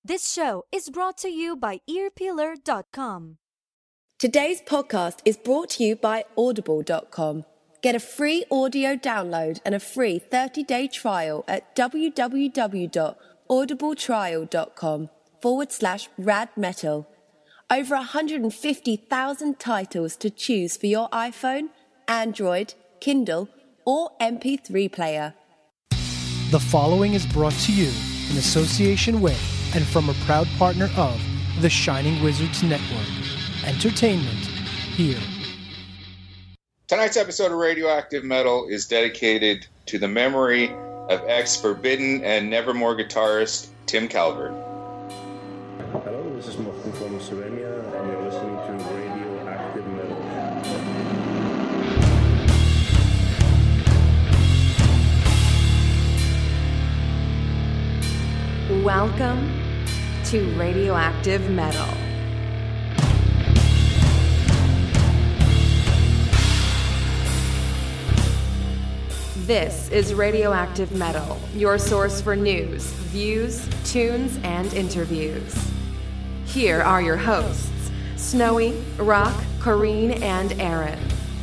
This show is brought to you by earpeeler.com. Today's podcast is brought to you by audible.com. Get a free audio download and a free 30-day trial at www.audibletrial.com/radmetal. Over 150,000 titles to choose for your iPhone, Android, Kindle, or MP3 player. The following is brought to you in association with and from a proud partner of the Shining Wizards Network. Entertainment here. Tonight's episode of Radioactive Metal is dedicated to the memory of ex-Forbidden and Nevermore guitarist Tim Calvert. Hello, this is Morten from Slovenia, and you're listening to Radioactive Metal. Welcome to Radioactive Metal. This is Radioactive Metal, your source for news, views, tunes, and interviews. Here are your hosts, Snowy, Rock, Corrine, and Aaron.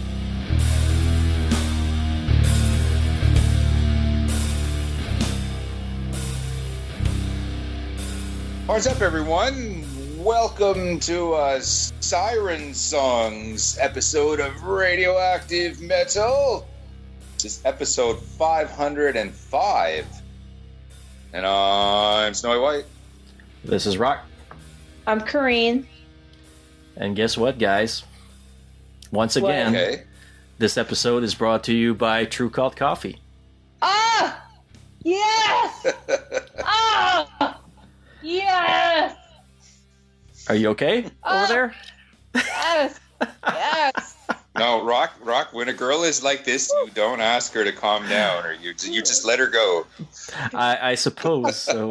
What's up, everyone? Welcome to Siren Songs episode of Radioactive Metal. This is episode 505. And I'm Snowy White. This is Rock. I'm Corrine. And guess what, guys? Once again, This episode is brought to you by True Cult Coffee. Ah! Yes! Ah! Yes! Are you okay over there? Yes! Yes! No, Rock, when a girl is like this, you don't ask her to calm down, or you just let her go. I suppose so.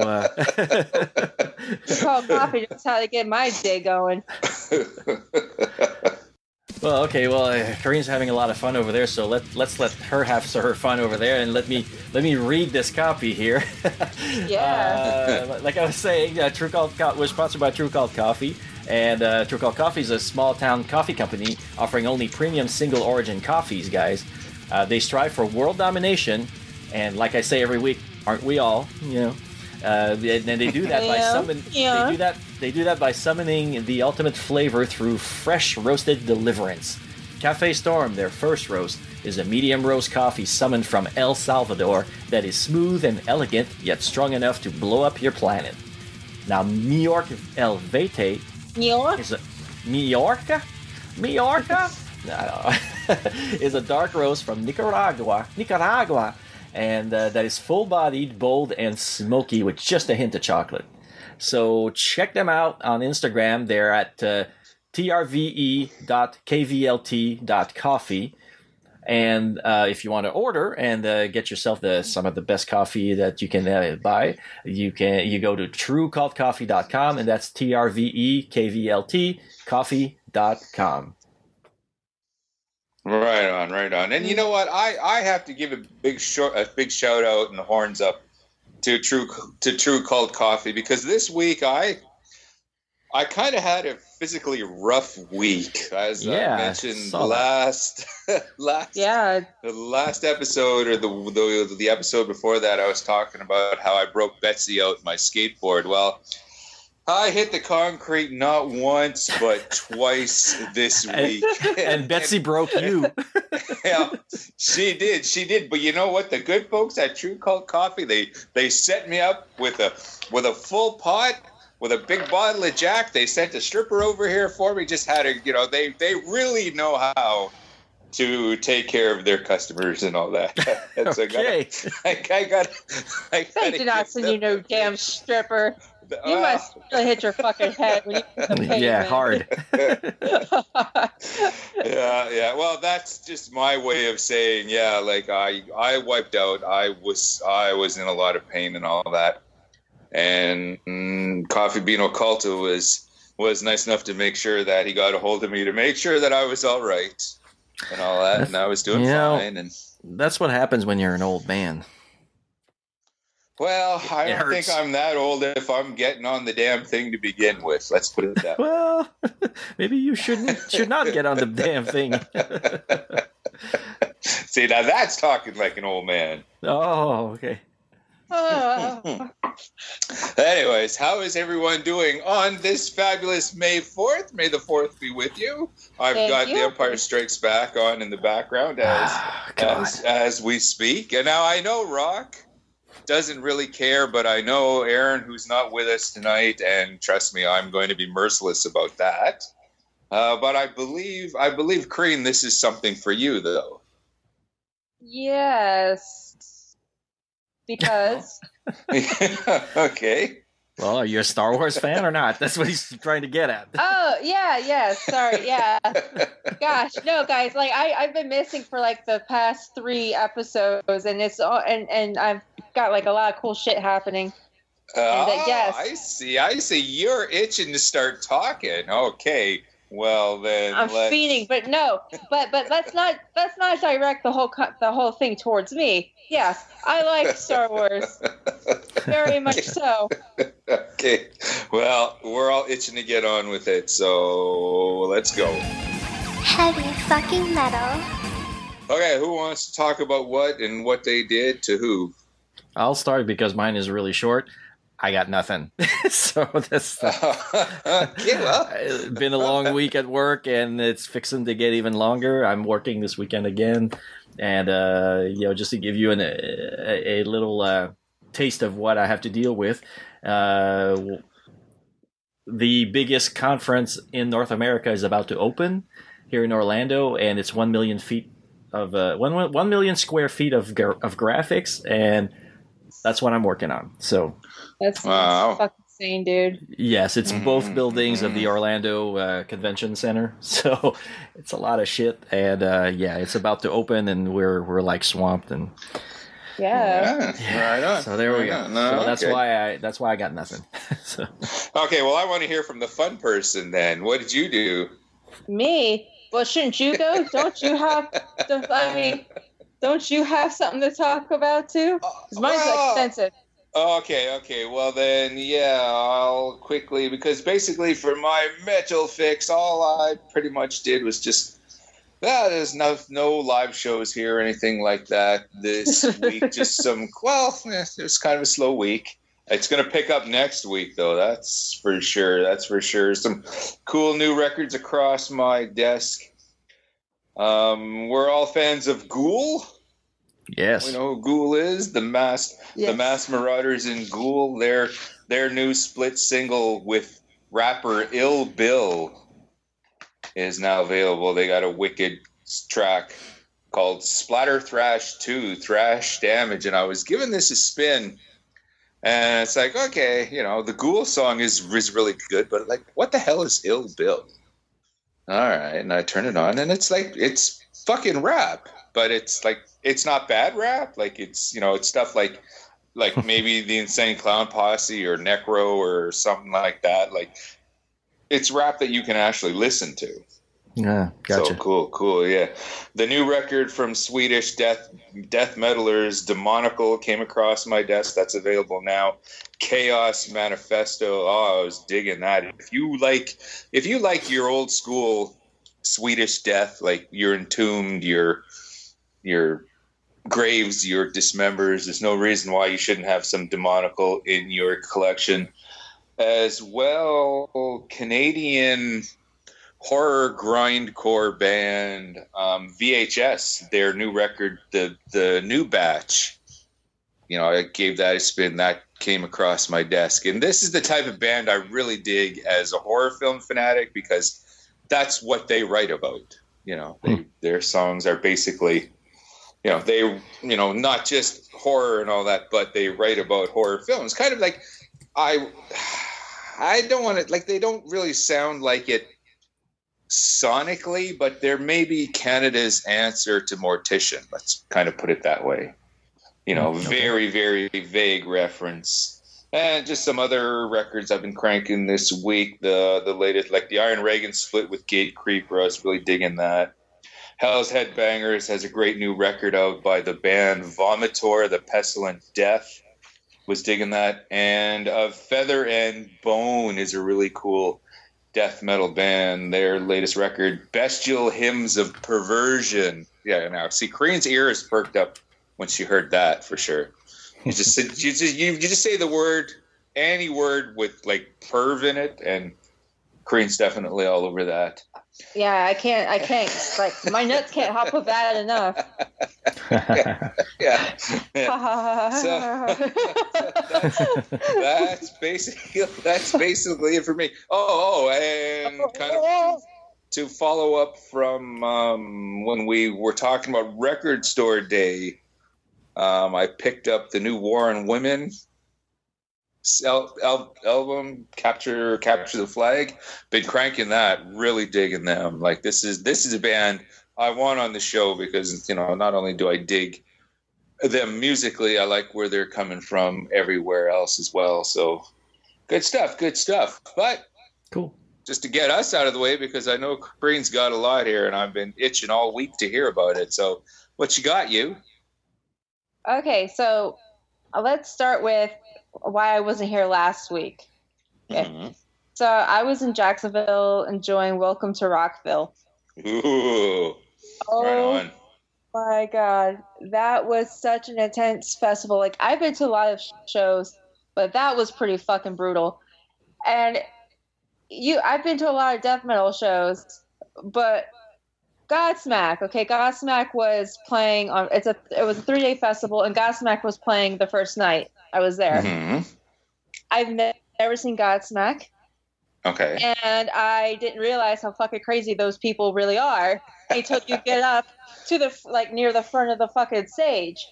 Call coffee, that's how to get my day going. Well, okay. Well, Karine's having a lot of fun over there, so let's let her have her fun over there, and let me read this copy here. Yeah. Like I was saying, True Cult was sponsored by True Cult Coffee, and True Cult Coffee is a small town coffee company offering only premium single origin coffees. Guys, they strive for world domination, and like I say every week, aren't we all? You know. And they do that by They do that by summoning the ultimate flavor through fresh roasted deliverance. Cafe Storm, their first roast, is a medium roast coffee summoned from El Salvador that is smooth and elegant, yet strong enough to blow up your planet. Now, New York El Vete is a Majorca? No, is a dark roast from Nicaragua. And that is full-bodied, bold, and smoky with just a hint of chocolate. So check them out on Instagram. They're at trve.kvlt.coffee. And if you want to order and get yourself some of the best coffee that you can buy, you go to truecultcoffee.com, and that's trvekvlt coffee.com. Right on. And you know what? I have to give a big shout out and horns up to True Cult Coffee, because this week I kind of had a physically rough week, as I mentioned the last episode, or the episode before that. I was talking about how I broke Betsy out my skateboard. Well, I hit the concrete not once, but twice this week. And Betsy broke you. Yeah, she did. But you know what? The good folks at True Cult Coffee, they set me up with a full pot, with a big bottle of Jack. They sent a stripper over here for me. Just had they really know how to take care of their customers and all that. And so okay. I got. They did not send you no damn stripper. You must really hit your fucking head when you hard. Yeah. Well, that's just my way of saying, I wiped out. I was in a lot of pain and all that. And Coffee Bean Occulto was nice enough to make sure that he got a hold of me to make sure that I was all right and all that, and I was doing fine. And that's what happens when you're an old man. Well, I don't think I'm that old if I'm getting on the damn thing to begin with. Let's put it that way. Well, maybe you should not get on the damn thing. See, now that's talking like an old man. Oh, okay. Anyways, how is everyone doing on this fabulous May 4th? May the 4th be with you. I've got The Empire Strikes Back on in the background as we speak. And now I know Rock doesn't really care, but I know Aaron, who's not with us tonight, and trust me, I'm going to be merciless about that. But I believe, Crean, this is something for you, though. Yes. Because. Okay. Well, are you a Star Wars fan or not? That's what he's trying to get at. Oh, yeah. Sorry, yeah. Gosh, no, guys. Like, I've been missing for like the past 3 episodes, and it's all, and I've got like a lot of cool shit happening. Yes. I see. You're itching to start talking. Okay. Well, then I'm feeding, but no, but let's not direct the whole thing towards me. Yes, I like Star Wars, very much so. Okay, well, we're all itching to get on with it, so let's go. Heavy fucking metal. Okay, who wants to talk about what and what they did to who? I'll start because mine is really short. I got nothing. So that's it's been a long week at work, and it's fixing to get even longer. I'm working this weekend again, and just to give you a little taste of what I have to deal with. The biggest conference in North America is about to open here in Orlando, and it's 1 million feet of 1 million square feet of graphics, and that's what I'm working on. So. That's fucking insane, dude. Yes, it's both buildings of the Orlando Convention Center, so it's a lot of shit. And it's about to open, and we're like swamped. And right on. So there we go. No, so that's why I got nothing. So. Okay, well, I want to hear from the fun person then. What did you do? Me? Well, shouldn't you go? Don't you have? Don't you have something to talk about too? 'Cause mine's extensive. Okay. Well, then, I'll quickly, because basically for my metal fix, all I pretty much did was just, there's no live shows here or anything like that this week. Just it was kind of a slow week. It's going to pick up next week, though. That's for sure. Some cool new records across my desk. We're all fans of Ghoul. Yes, we know who Ghoul is. The Masked Marauders in Ghoul. Their new split single with rapper Ill Bill is now available. They got a wicked track called Splatter Thrash 2, Thrash Damage, and I was giving this a spin, and it's like, okay, the Ghoul song is really good, but like, what the hell is Ill Bill? All right, and I turn it on, and it's like, it's fucking rap, but it's like, it's not bad rap. Like, it's, it's stuff like maybe the Insane Clown Posse or Necro or something like that. Like, it's rap that you can actually listen to. Yeah, gotcha. So cool, yeah. The new record from Swedish death metalers, Demonical, came across my desk. That's available now. Chaos Manifesto. Oh, I was digging that. If you like your old school Swedish death, like your Entombed, your Graves, your Dismembers, there's no reason why you shouldn't have some Demonical in your collection. As well, Canadian horror grindcore band VHS, their new record, the New Batch. I gave that a spin. That came across my desk. And this is the type of band I really dig as a horror film fanatic, because that's what they write about. Their songs are basically, they, not just horror and all that, but they write about horror films. Kind of like, I don't want to, like, they don't really sound like it sonically, but they're maybe Canada's answer to Mortician. Let's kind of put it that way. Very, very vague reference. And just some other records I've been cranking this week. The latest, like the Iron Reagan split with Gate Creeper. I was really digging that. Hell's Headbangers has a great new record out by the band Vomitor, The Pestilent Death, Was digging that. And Feather and Bone is a really cool death metal band. Their latest record, Bestial Hymns of Perversion. Yeah, now see, Corinne's ears perked up when she heard that for sure. You just say the word, any word with like perv in it, and Corinne's definitely all over that. Yeah, I can't. Like, my nuts can't hop with that enough. Yeah. So that's basically it for me. And kind of to follow up from when we were talking about Record Store Day, I picked up the new War on Women album, Capture the Flag. Been cranking that, really digging them. Like, this is a band I want on the show because, you know, not only do I dig them musically, I like where they're coming from everywhere else as well. So good stuff. But cool. Just to get us out of the way, because I know Corinne's got a lot here and I've been itching all week to hear about it. So what you got, you? Okay, so let's start with why I wasn't here last week. Okay. Mm-hmm. So I was in Jacksonville enjoying Welcome to Rockville. Ooh. Oh, right on. My God. That was such an intense festival. Like, I've been to a lot of shows, but that was pretty fucking brutal. And I've been to a lot of death metal shows, but Godsmack. Okay, Godsmack was playing on. It was a 3-day festival, and Godsmack was playing the first night. I was there. Mm-hmm. I've never seen Godsmack. Okay. And I didn't realize how fucking crazy those people really are until you get up to the near the front of the fucking stage.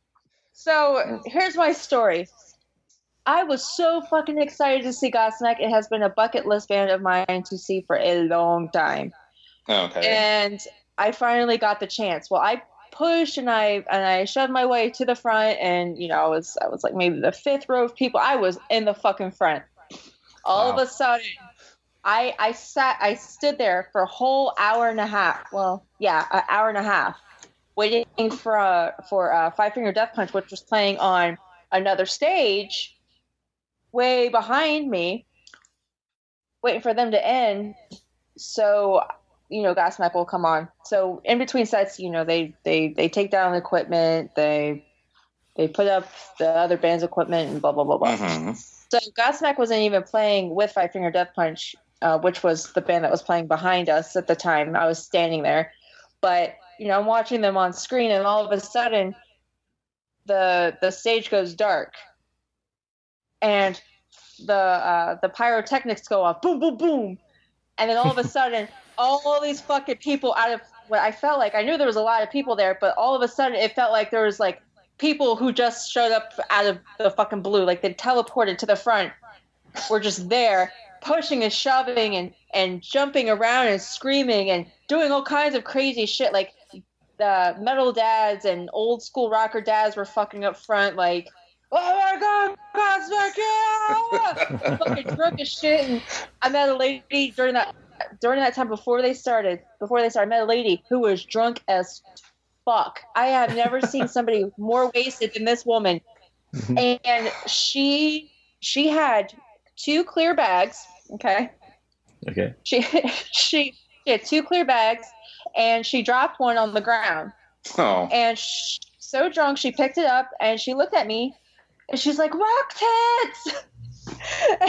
So here's my story. I was so fucking excited to see Godsmack. It has been a bucket list band of mine to see for a long time. Okay. And I finally got the chance. Well, I pushed and I shoved my way to the front, and you know, I was like maybe the 5th row of people. I was in the fucking front. All of a sudden, I stood there for a whole hour and a half. Well, yeah, an hour and a half, waiting for Five Finger Death Punch, which was playing on another stage way behind me, waiting for them to end. So, you know, Godsmack will come on. So in between sets, you know, they take down the equipment, they put up the other band's equipment, and blah blah blah blah. Mm-hmm. So Godsmack wasn't even playing with Five Finger Death Punch, which was the band that was playing behind us at the time. I was standing there, but you know, I'm watching them on screen, and all of a sudden, the stage goes dark, and the pyrotechnics go off, boom boom boom, and then all of a sudden, all these fucking people out of what I felt like, I knew there was a lot of people there, but all of a sudden it felt like there was like people who just showed up out of the fucking blue, like they teleported to the front, were just there pushing and shoving and jumping around and screaming and doing all kinds of crazy shit. Like the metal dads and old school rocker dads were fucking up front, like, oh my God, Godsmack, yeah! Fucking drunk as shit. And I met a lady during that time before they started, I met a lady who was drunk as fuck. I have never seen somebody more wasted than this woman. And she had 2 clear bags. Okay. She had 2 clear bags, and she dropped one on the ground. Oh. And so drunk, she picked it up and she looked at me, and she's like, "Rock tits!" And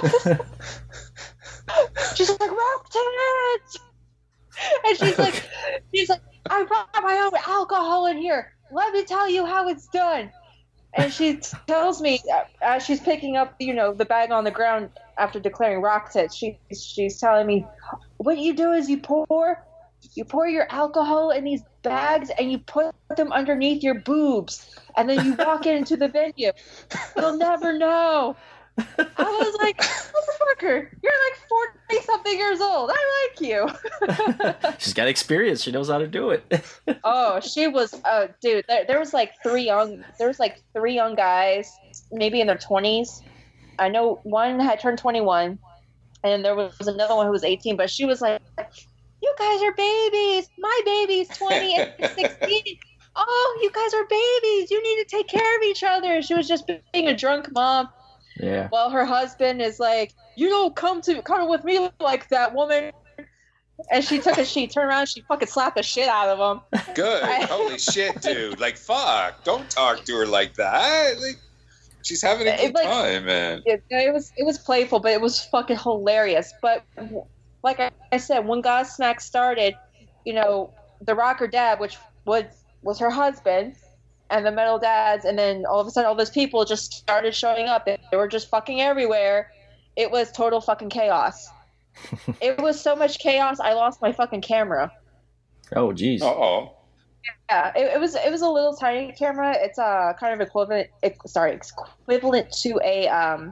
she's like, "Rock tits!" And she's like, "I brought my own alcohol in here. Let me tell you how it's done." And she tells me, as she's picking up, you know, the bag on the ground after declaring rock tits, she's telling me, what you do is you pour your alcohol in these bags and you put them underneath your boobs, and then you walk into the venue. You'll never know. I was like, motherfucker, you're like 40-something years old. I like you. She's got experience. She knows how to do it. Oh, she was, dude, there was like 3 young guys, maybe in their 20s. I know one had turned 21, and there was another one who was 18, but she was like, "You guys are babies. My baby's 20 and 16. oh, you guys are babies. You need to take care of each other. She was just being a drunk mom. Yeah. Well, her husband is like, you don't come with me like that, woman. And she turned around, she fucking slapped the shit out of him. Good. Holy shit, dude. Like, fuck. Don't talk to her like that. Like, she's having a good time, man. It was playful, but it was fucking hilarious. But like I said, when Godsmack started, you know, the rocker dad, which was her husband, and the metal dads, and then all of a sudden all those people just started showing up. They were just fucking everywhere. It was total fucking chaos. It was so much chaos, I lost my fucking camera. Oh, jeez. Uh-oh. Yeah, it was a little tiny camera. It's kind of equivalent to a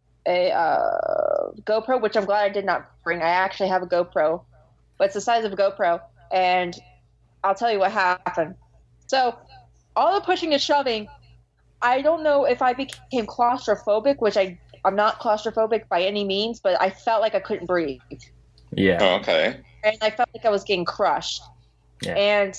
GoPro, which I'm glad I did not bring. I actually have a GoPro, but it's the size of a GoPro, and I'll tell you what happened. So, all the pushing and shoving, I don't know if I became claustrophobic, which I'm not claustrophobic by any means, but I felt like I couldn't breathe. Yeah. Oh, okay. And I felt like I was getting crushed. Yeah. And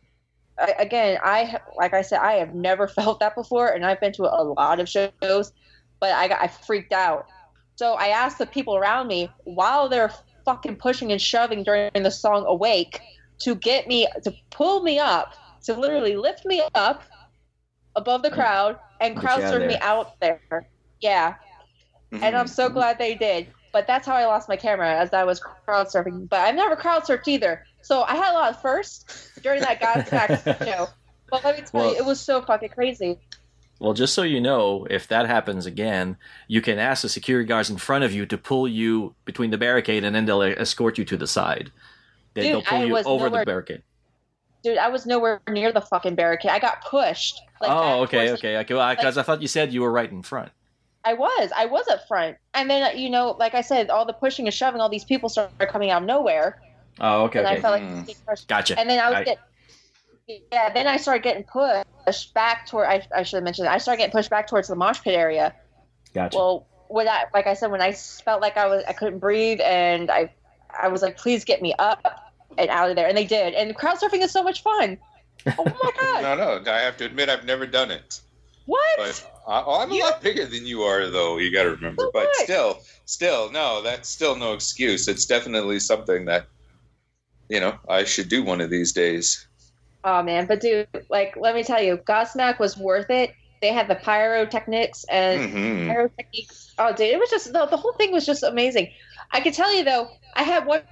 like I said, I have never felt that before, and I've been to a lot of shows, but I freaked out. So I asked the people around me while they're fucking pushing and shoving during the song "Awake" to pull me up, to literally lift me up above the crowd and crowd surf me out there. Yeah. Mm-hmm. And I'm so glad they did. But that's how I lost my camera, as I was crowd surfing. But I've never crowd surfed either. So I had a lot of firsts during that Godsmack show. But let me tell you, it was so fucking crazy. Well, just so you know, if that happens again, you can ask the security guards in front of you to pull you between the barricade, and then they'll escort you to the side. They'll pull you over the barricade. Dude, I was nowhere near the fucking barricade. I got pushed. Okay. Because I thought you said you were right in front. I was up front. And then, you know, like I said, all the pushing and shoving, all these people started coming out of nowhere. Oh, okay. And I felt like gotcha. And then then I started getting pushed back toward, I should have mentioned that. I started getting pushed back towards the mosh pit area. Gotcha. Well, when I felt like I couldn't breathe, and I was like, please get me up and out of there. And they did. And crowd surfing is so much fun. Oh my God. No, I have to admit, I've never done it. What? But I'm a lot bigger than you are, though. You got to remember. But still, no, that's still no excuse. It's definitely something that, you know, I should do one of these days. Oh man, but dude, like, let me tell you, Godsmack was worth it. They had the pyrotechnics and pyrotechniques. Oh, dude, it was just the whole thing was just amazing. I can tell you though, I had one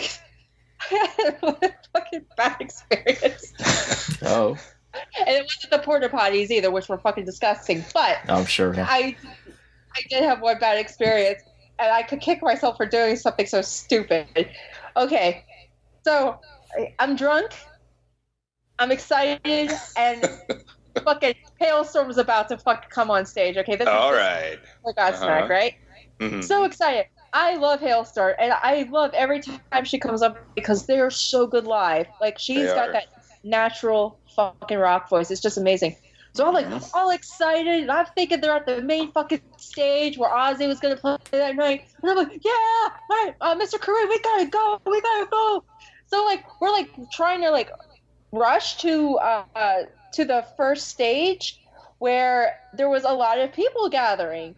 fucking bad experience. Oh. And it wasn't the porta potties either, which were fucking disgusting. But I'm sure. Yeah. I did have one bad experience, and I could kick myself for doing something so stupid. Okay, so I'm drunk, I'm excited, and fucking Hailstorm is about to fucking come on stage. Okay, this all is right. Godsmack, right? Mm-hmm. So excited. I love Hailstorm, and I love every time she comes up because they're so good live. Like, she's got that natural fucking rock voice. It's just amazing. So I'm like all excited, and I'm thinking they're at the main fucking stage where Ozzy was gonna play that night. And I'm like, yeah, all right, Mr. Kareem, we gotta go. So like we're like trying to like rush to the first stage where there was a lot of people gathering.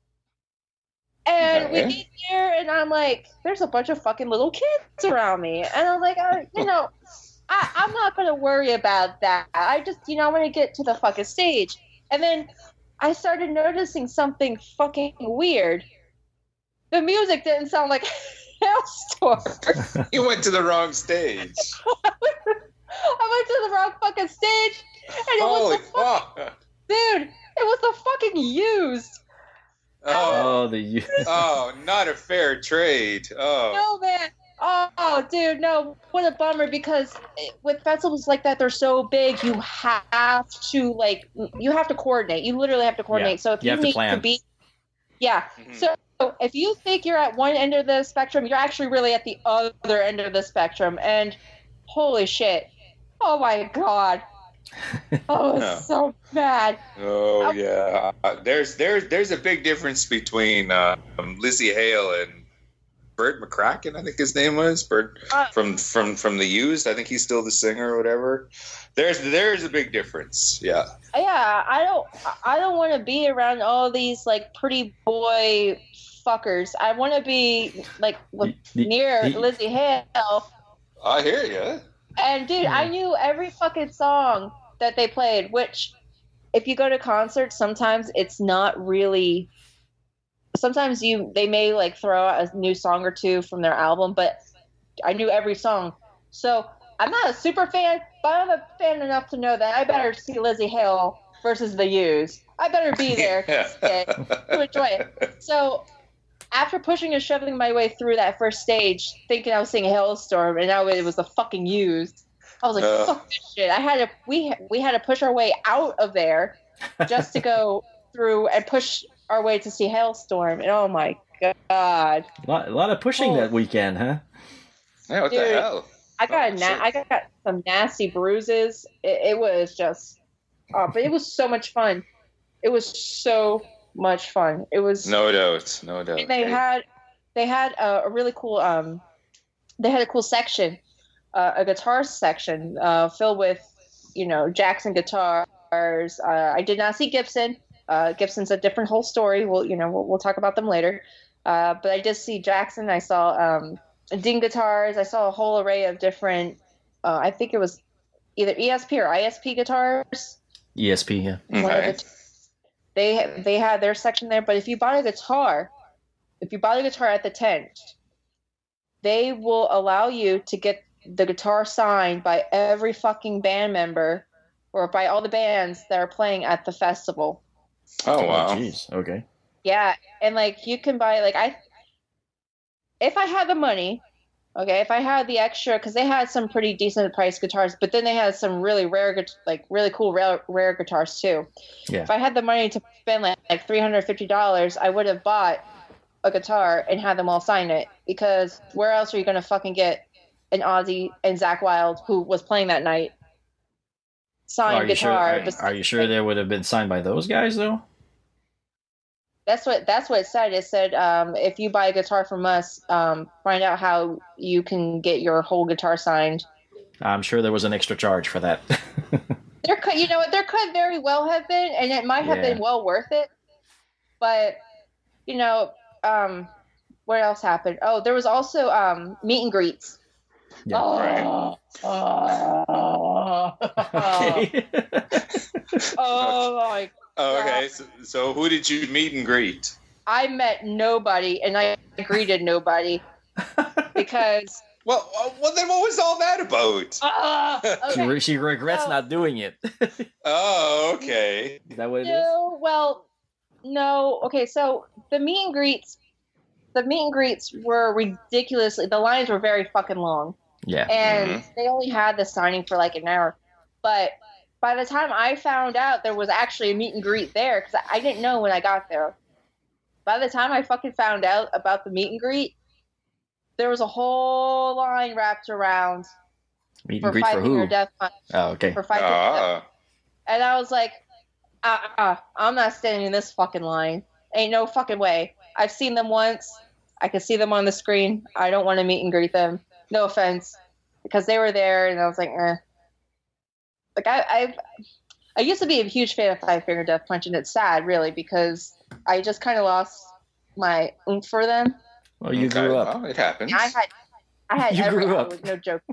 And we get there, and I'm like, there's a bunch of fucking little kids around me. And I'm like, you know, I'm not going to worry about that. I just, you know, I want to get to the fucking stage. And then I started noticing something fucking weird. The music didn't sound like Hailstorm. You went to the wrong stage. I went to the wrong fucking stage. And Holy fuck. Dude, it was the fucking Used. Oh, the Used. Oh, not a fair trade. Oh. No, man. Oh, dude, no. What a bummer, because with festivals like that, they're so big, you have to coordinate. You literally have to coordinate. Yeah. So if you need to be... Yeah. Mm-hmm. So if you think you're at one end of the spectrum, you're actually really at the other end of the spectrum. And holy shit. Oh, my God. Oh, it's so bad. Oh, yeah. There's a big difference between Lizzie Hale and Bert McCracken, I think his name was Bert from the Used. I think he's still the singer or whatever. There's a big difference. Yeah. Yeah, I don't want to be around all these like pretty boy fuckers. I want to be like near Lizzie Hale. I hear you. And dude, I knew every fucking song that they played, which if you go to concerts, sometimes it's not really. Sometimes they may like throw out a new song or two from their album, but I knew every song. So I'm not a super fan, but I'm a fan enough to know that I better see Lizzie Hale versus the Used. I better be there to enjoy it. So after pushing and shoving my way through that first stage, thinking I was seeing Hailstorm, and now it was the fucking Used, I was like, fuck this shit. We had to push our way out of there just to go through and push our way to see Hailstorm, and oh my god, a lot of pushing that weekend, huh? Yeah, what the hell? I got some nasty bruises. It was just, but it was so much fun. It was so much fun. It was no doubt. And they had a really cool they had a cool section, a guitar section filled with Jackson guitars. I did not see Gibson. Gibson's a different whole story. We'll talk about them later. But I did see Jackson. I saw Dean guitars. I saw a whole array of different. I think it was either ESP or ISP guitars. ESP, yeah. Okay. They had their section there. But if you bought a guitar at the tent, they will allow you to get the guitar signed by every fucking band member or by all the bands that are playing at the festival. Oh wow! Jeez. Okay. Yeah, and like you can buy if I had the money, okay, if I had the extra, because they had some pretty decent priced guitars, but then they had some really rare, really cool rare guitars too. Yeah. If I had the money to spend like $350, I would have bought a guitar and had them all sign it, because where else are you gonna fucking get an Ozzy and Zakk Wylde, who was playing that night, signed guitar? Are you sure they would have been signed by those guys though? That's what it said. It said if you buy a guitar from us, find out how you can get your whole guitar signed. I'm sure there was an extra charge for that. There could very well have been, and it might have been well worth it. But what else happened? Oh, there was also meet and greets. Yeah. Okay. Oh my. Okay, so who did you meet and greet? I met nobody, and I greeted nobody because. Well, then what was all that about? Okay. She regrets not doing it. Oh, okay. Is that what it is? No, well, no. Okay, so the meet and greets were ridiculously. The lines were very fucking long. Yeah. And they only had the signing for like an hour, but. By the time I found out there was actually a meet and greet there, because I didn't know when I got there. By the time I fucking found out about the meet and greet, there was a whole line wrapped around meet and greet for who? Death Punch. Oh, okay. For Five Finger Death Punch. And I was like, I'm not standing in this fucking line. Ain't no fucking way. I've seen them once. I can see them on the screen. I don't want to meet and greet them. No offense. Because they were there, and I was like, eh. Like I used to be a huge fan of Five Finger Death Punch, and it's sad, really, because I just kind of lost my oomph for them. Well, you grew up. Well, it happens. I had You every grew up. album, no joke.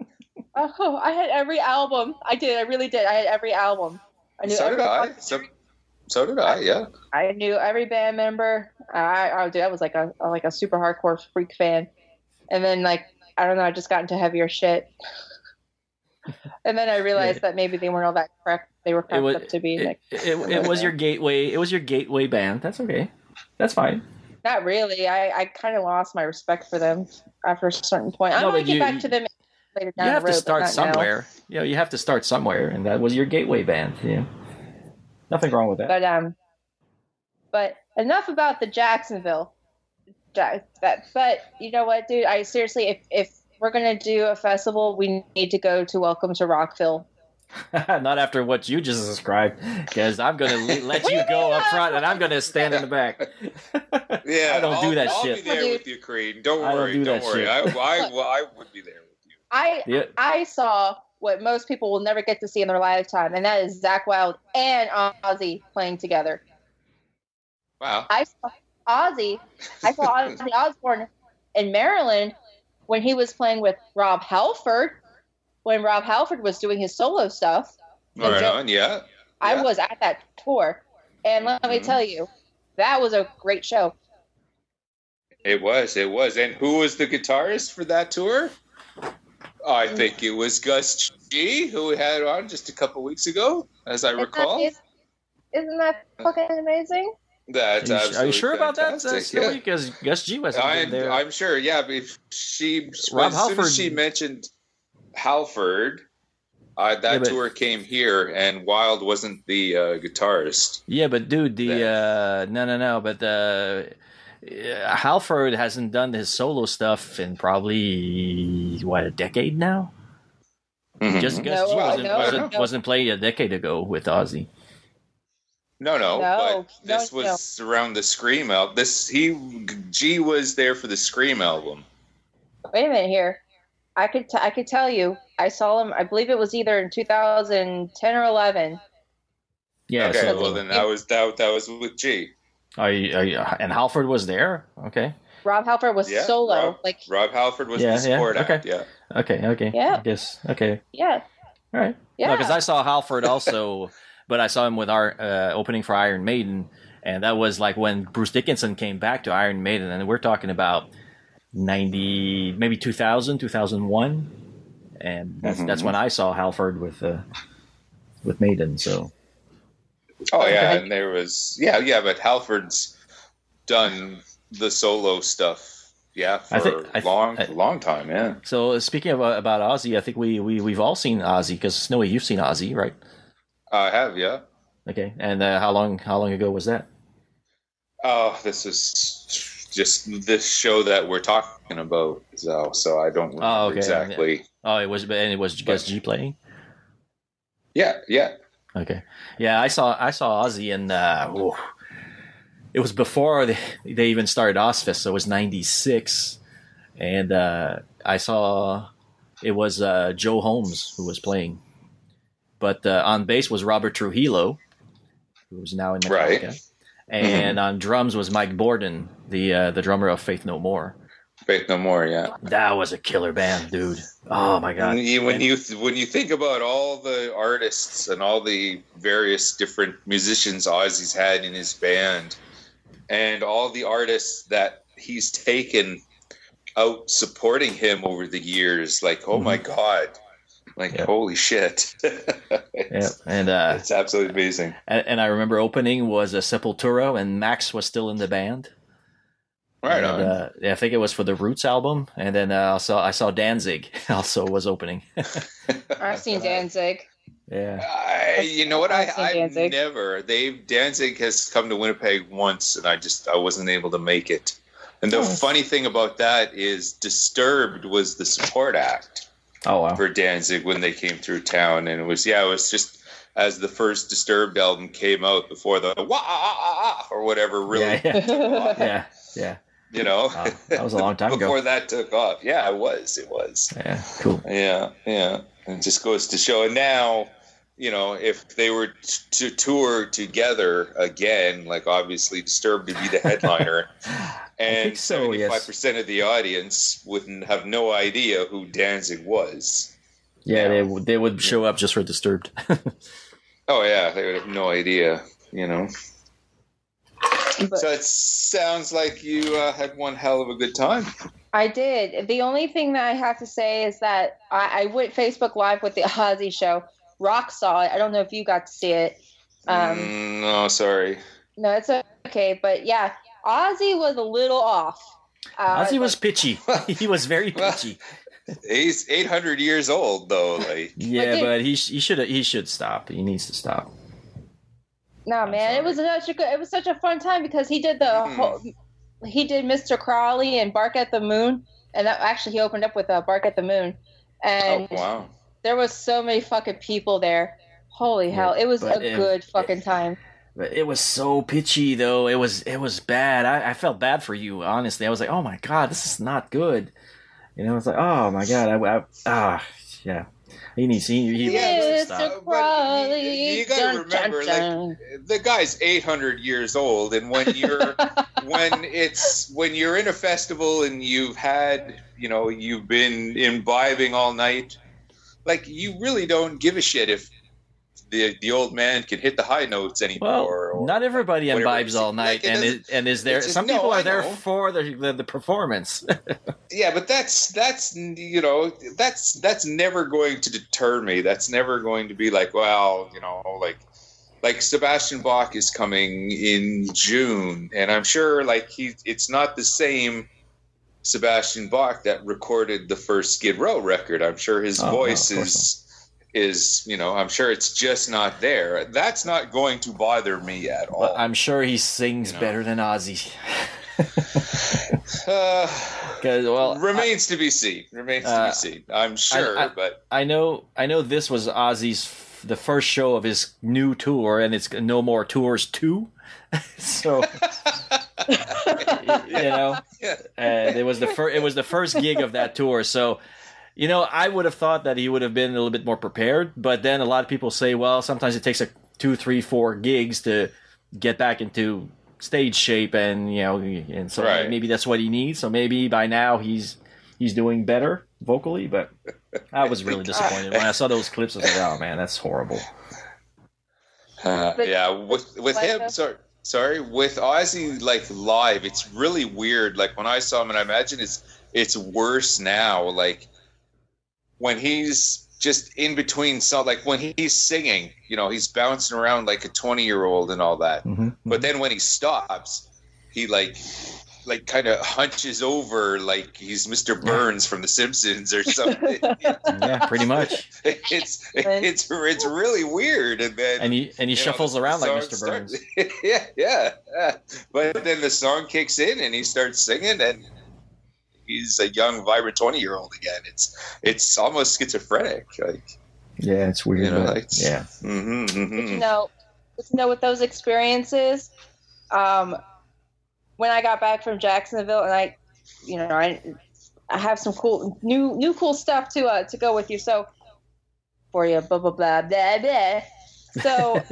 I had every album. I did. I really did. I had every album. I knew So did I. So did I. Yeah. I knew every band member. I was like a super hardcore freak fan, and then like I don't know, I just got into heavier shit. And then I realized that maybe they weren't all that correct. They were cracked up to be. It was your gateway. It was your gateway band. That's okay. That's fine. Not really. I kind of lost my respect for them after a certain point. I'm going to get back to them later down the road. You have to start somewhere. You have to start somewhere, and that was your gateway band. Yeah. Nothing wrong with that. But enough about the Jacksonville. But you know what, dude? I seriously, if we're going to do a festival, we need to go to Welcome to Rockville. Not after what you just described, because I'm going to let you go up front, and I'm going to stand in the back. Yeah, I don't do that I'll shit. be there with you, Creed. Don't I don't worry. do Don't that worry. shit. I would be there with you. I saw what most people will never get to see in their lifetime, and that is Zach Wilde and Ozzy playing together. Wow. I saw Ozzy Osbourne in Maryland when he was playing with Rob Halford, when Rob Halford was doing his solo stuff. Right on, yeah. I was at that tour, and let me tell you, that was a great show. It was. And who was the guitarist for that tour? I think it was Gus G, who we had on just a couple weeks ago, as I recall. Isn't that fucking amazing? That's absolutely Are you sure about that? fantastic, yeah. Because Gus G wasn't there. I'm sure, yeah. But as soon Halford, as she mentioned Halford, that tour came here, and Wild wasn't the guitarist. Yeah, but dude, no. But Halford hasn't done his solo stuff in probably a decade now. Mm-hmm. Just Gus G wasn't playing a decade ago with Ozzy. No, but this was around the Scream album. G was there for the Scream album. Wait a minute here. I could tell you. I saw him. I believe it was either in 2010 or 11. Yeah. Okay. So, well, then that was with G. And Halford was there. Okay. Rob Halford was solo. Rob Halford was the support act. Yeah. Okay. Yeah. I guess. Okay. Yeah. All right. Yeah. Because I saw Halford also. But I saw him with our opening for Iron Maiden, and that was like when Bruce Dickinson came back to Iron Maiden, and we're talking about 90, maybe 2000, 2001, and that's when I saw Halford with Maiden. So. Oh yeah, and there was but Halford's done the solo stuff, for a long time, yeah. So speaking about Ozzy, I think we've all seen Ozzy because Snowy, you've seen Ozzy, right? I have, yeah. Okay, and how long ago was that? Oh, this is just this show that we're talking about, so I don't remember exactly. It was Gus G playing? Yeah. Okay, yeah, I saw Ozzy, and it was before they even started Ozfest, so it was '96, and I saw it was Joe Holmes who was playing. But on bass was Robert Trujillo, who's now in Metallica. Right. And on drums was Mike Borden, the drummer of Faith No More. Faith No More, yeah. That was a killer band, dude. Oh my god. When you think about all the artists and all the various different musicians Ozzy's had in his band, and all the artists that he's taken out supporting him over the years, like, oh my god. Holy shit. And it's absolutely amazing. And I remember opening was a Sepultura, and Max was still in the band. Right on. I think it was for the Roots album, and then I saw Danzig also was opening. I've seen Danzig. Yeah. You know what? I've never. Danzig has come to Winnipeg once, and I wasn't able to make it. And the funny thing about that is Disturbed was the support act. Oh wow! For Danzig when they came through town, and it was just as the first Disturbed album came out before the wah or whatever really took off. Yeah. You know, that was a long time ago. Before that took off, it was. Yeah, cool. Yeah, and it just goes to show. And now, if they were to tour together again, like obviously Disturbed to be the headliner. And 75% of the audience wouldn't have no idea who Danzig was. Yeah, they would show up just for Disturbed. Oh yeah, they would have no idea, So it sounds like you had one hell of a good time. I did. The only thing that I have to say is that I went Facebook Live with the Ozzy show. Rock saw it. I don't know if you got to see it. No, sorry. No, it's okay. But yeah. Ozzy was a little off. Ozzy was pitchy. He was very pitchy. He's 800 years old, though. But he should stop. He needs to stop. No, man, it was such a fun time because he did he did Mr. Crowley and Bark at the Moon, and he opened up with Bark at the Moon, and wow. there was so many fucking people there. Holy hell. It was good fucking time. But it was so pitchy, though. It was bad. I felt bad for you, honestly. I was like, oh my God, this is not good. You know, it's like, oh my God. Yeah. He needs to stop. You got to remember, like, the guy's 800 years old, and when you're when you're in a festival and you've been imbibing all night, like, you really don't give a shit if the old man can hit the high notes anymore. Well, not everybody imbibes all night, like, and is there. Some people are there for the performance. Yeah, but that's never going to deter me. That's never going to be like, well, like Sebastian Bach is coming in June, and I'm sure it's not the same Sebastian Bach that recorded the first Skid Row record. I'm sure his voice is I'm sure it's just not there. That's not going to bother me at all. Well, I'm sure he sings better than Ozzy. Remains to be seen. I'm sure, but I know this was Ozzy's the first show of his new tour, and it's No More Tours 2. So it was the first gig of that tour. So. I would have thought that he would have been a little bit more prepared, but then a lot of people say, well, sometimes it takes 2, 3, 4 gigs to get back into stage shape, and and so maybe that's what he needs. So maybe by now he's doing better vocally, but I was really disappointed when I saw those clips. I was like, oh man, that's horrible. With him, sorry, with Ozzy live, it's really weird. Like when I saw him, and I imagine it's worse now. Like. When he's just in between, so like when he's singing, he's bouncing around like a 20-year-old and all that. Mm-hmm. But then when he stops, he like kind of hunches over like he's Mr. Burns from The Simpsons or something. Yeah, pretty much. It's really weird, and he shuffles around like Mr. Burns. yeah. But then the song kicks in and he starts singing, and he's a young, vibrant 20-year-old again. It's almost schizophrenic. Yeah, it's weird. Yeah. Mm-hmm, mm-hmm. But with those experiences, when I got back from Jacksonville, and I have some cool new cool stuff to go with you. So for you, blah blah blah blah blah. So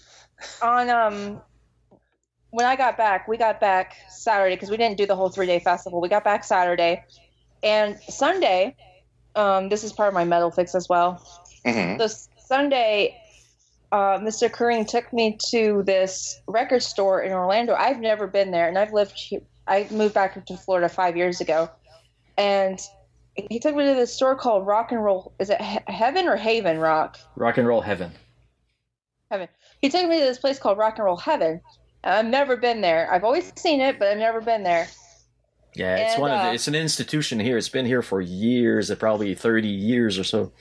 on when I got back, we got back Saturday because we didn't do the whole 3-day festival. We got back Saturday, and Sunday. This is part of my metal fix as well. Mm-hmm. So Sunday, Mr. Kareem took me to this record store in Orlando. I've never been there, and I moved back to Florida 5 years ago, and he took me to this store called Rock and Roll. Is it Heaven or Haven Rock? Rock and Roll Heaven. He took me to this place called Rock and Roll Heaven. I've never been there. I've always seen it, but I've never been there. Yeah, it's it's an institution here. It's been here for years, probably 30 years or so.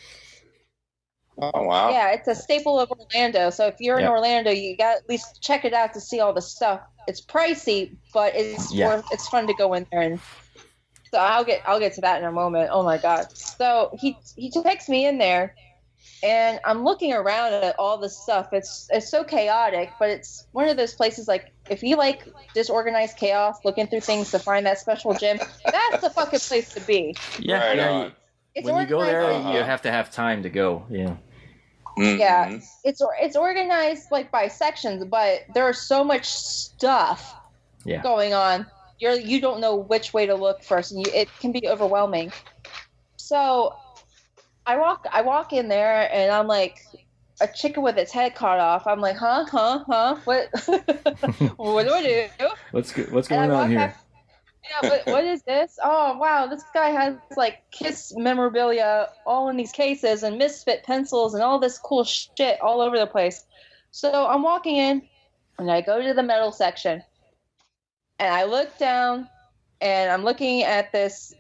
Oh wow! Yeah, it's a staple of Orlando. So if you're in Orlando, you got at least check it out to see all the stuff. It's pricey, but it's fun to go in there, and so I'll get to that in a moment. Oh my god! So he takes me in there. And I'm looking around at all this stuff. It's so chaotic, but it's one of those places like if you like disorganized chaos, looking through things to find that special gem, that's the fucking place to be. Yeah, when you go there, you have to have time to go. Yeah. Mm-hmm. Yeah, it's organized like by sections, but there's so much stuff going on. You don't know which way to look first, and it can be overwhelming. So. I walk in there and I'm like a chicken with its head cut off. I'm like, huh? What? What do I do? What's going on here? What is this? Oh wow, this guy has like Kiss memorabilia all in these cases and Misfit pencils and all this cool shit all over the place. So I'm walking in and I go to the metal section and I look down and I'm looking at this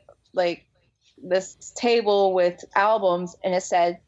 table with albums, and it said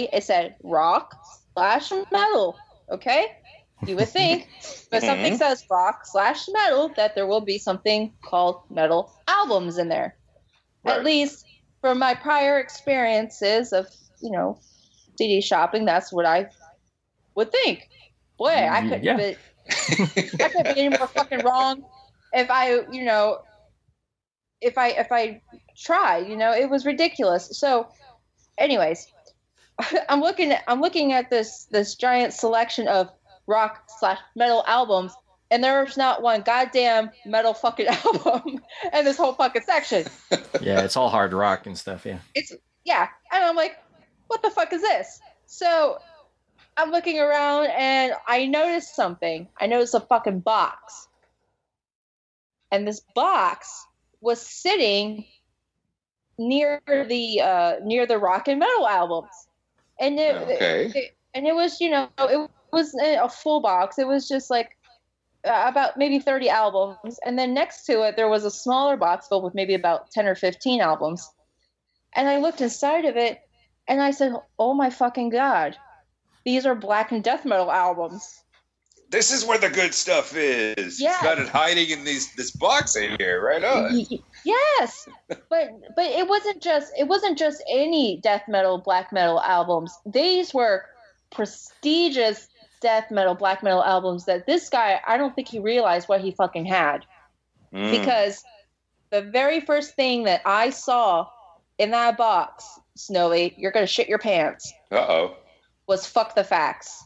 rock/metal. Okay, you would think, but something says rock/metal that there will be something called metal albums in there. Right. At least from my prior experiences of CD shopping. That's what I would think. Boy, I couldn't be any more fucking wrong if I, if I tried, it was ridiculous. So anyways, I'm looking at this giant selection of rock/metal albums, and there's not one goddamn metal fucking album in this whole fucking section. Yeah, it's all hard rock and stuff, yeah. And I'm like, what the fuck is this? So I'm looking around and I noticed something. I noticed a fucking box. And this box was sitting near the rock and metal albums. And it was, it was a full box. It was just like about maybe 30 albums. And then next to it, there was a smaller box filled with maybe about 10 or 15 albums. And I looked inside of it and I said, oh my fucking God, these are black and death metal albums. This is where the good stuff is. Yeah. It's got it hiding in this box in here. Right on. Yes, but it wasn't just any death metal, black metal albums. These were prestigious death metal, black metal albums that this guy, I don't think he realized what he fucking had. Because the very first thing that I saw in that box, Snowy, you're gonna shit your pants. Was Fuck the Facts.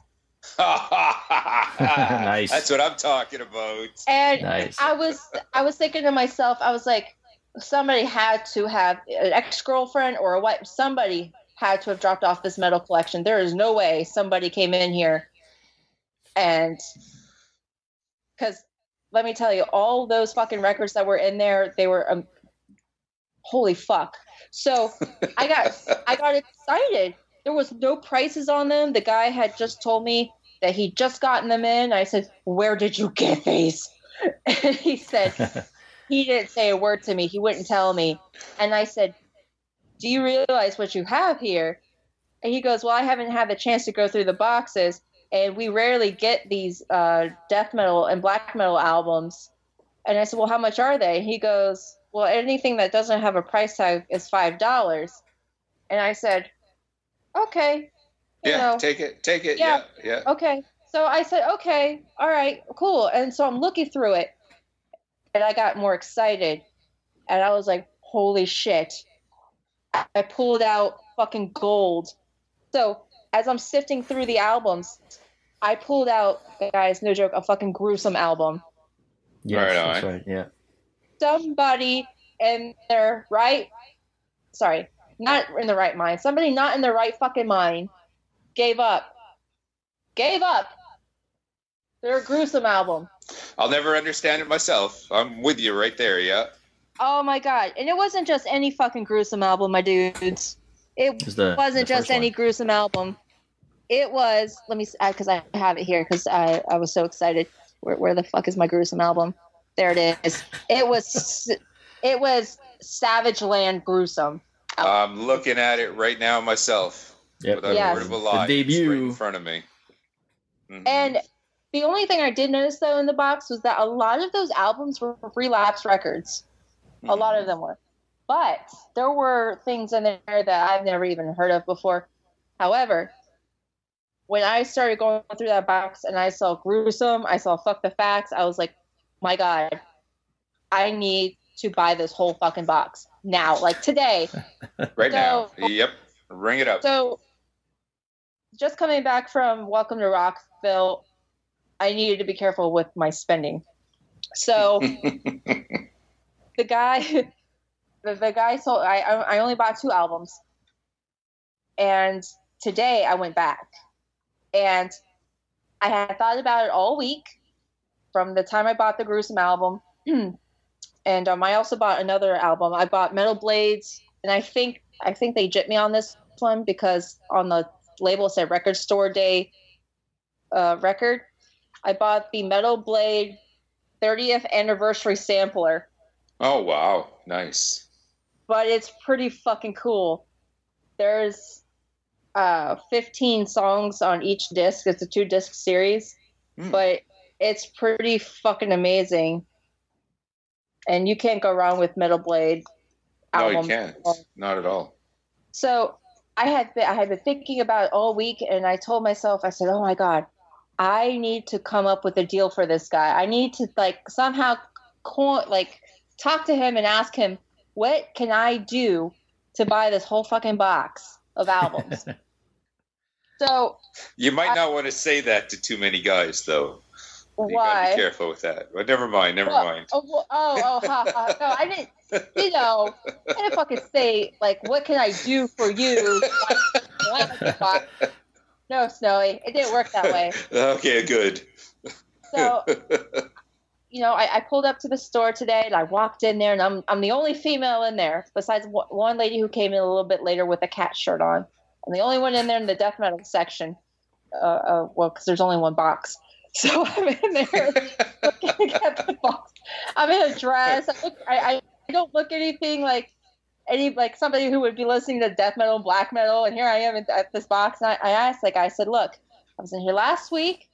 Nice. That's what I'm talking about. And nice. I was thinking to myself, I was like, somebody had to have an ex-girlfriend or a wife. Somebody had to have dropped off this metal collection. There is no way somebody came in here and, because let me tell you, all those fucking records that were in there, they were holy fuck. So I got excited. There was no prices on them. The guy had just told me that he'd just gotten them in. I said, where did you get these? And he said, he didn't say a word to me. He wouldn't tell me. And I said, do you realize what you have here? And he goes, well, I haven't had the chance to go through the boxes. And we rarely get these death metal and black metal albums. And I said, well, how much are they? And he goes, well, anything that doesn't have a price tag is $5. And I said, okay. Take it. Yeah. Okay. So I said, okay, all right, cool. And so I'm looking through it, and I got more excited. And I was like, holy shit. I pulled out fucking gold. So as I'm sifting through the albums, I pulled out, guys, no joke, a fucking gruesome album. Yes, that's right, yeah. Somebody in their not in the right mind. Somebody not in their right fucking mind gave up. They're a gruesome album. I'll never understand it myself. I'm with you right there, yeah. Oh my God. And it wasn't just any fucking gruesome album, my dudes. It wasn't just any gruesome album. It was, let me, because I have it here because I was so excited. Where the fuck is my gruesome album? There it is. It was Savage Land Gruesome. I'm looking at it right now myself. Yep. Without a word of a lie. The debut. It's right in front of me. Mm-hmm. And the only thing I did notice, though, in the box was that a lot of those albums were Relapse records. Mm-hmm. A lot of them were. But there were things in there that I've never even heard of before. However, when I started going through that box and I saw Gruesome, I saw Fuck the Facts, I was like, my God, I need to buy this whole fucking box now, like today. Now. Yep. Ring it up. So just coming back from Welcome to Rockville, I needed to be careful with my spending. So the guy sold, I only bought 2 albums. And today I went back and I had thought about it all week from the time I bought the Gruesome album. And I also bought another album. I bought Metal Blades, and I think they gypped me on this one because on the label it said Record Store Day record. I bought the Metal Blade 30th Anniversary Sampler. Oh, wow. Nice. But it's pretty fucking cool. There's 15 songs on each disc. It's a 2-disc series. But it's pretty fucking amazing. And you can't go wrong with Metal Blade album. No, you can't. Not at all. So I had been thinking about it all week, and I told myself, I said, "Oh my God, I need to come up with a deal for this guy. I need to somehow talk to him and ask him, what can I do to buy this whole fucking box of albums?" So you might not want to say that to too many guys, though. You why? gotta be careful with that. But never mind. No, I didn't. I didn't fucking say what can I do for you? No, Snowy, it didn't work that way. Okay, good. So, I pulled up to the store today, and I walked in there, and I'm the only female in there, besides one lady who came in a little bit later with a cat shirt on. I'm the only one in there in the death metal section. Because there's only one box. So I'm in there looking at the box. I'm in a dress. I don't look anything like somebody who would be listening to death metal and black metal. And here I am at this box. And I asked, I said, look, I was in here last week,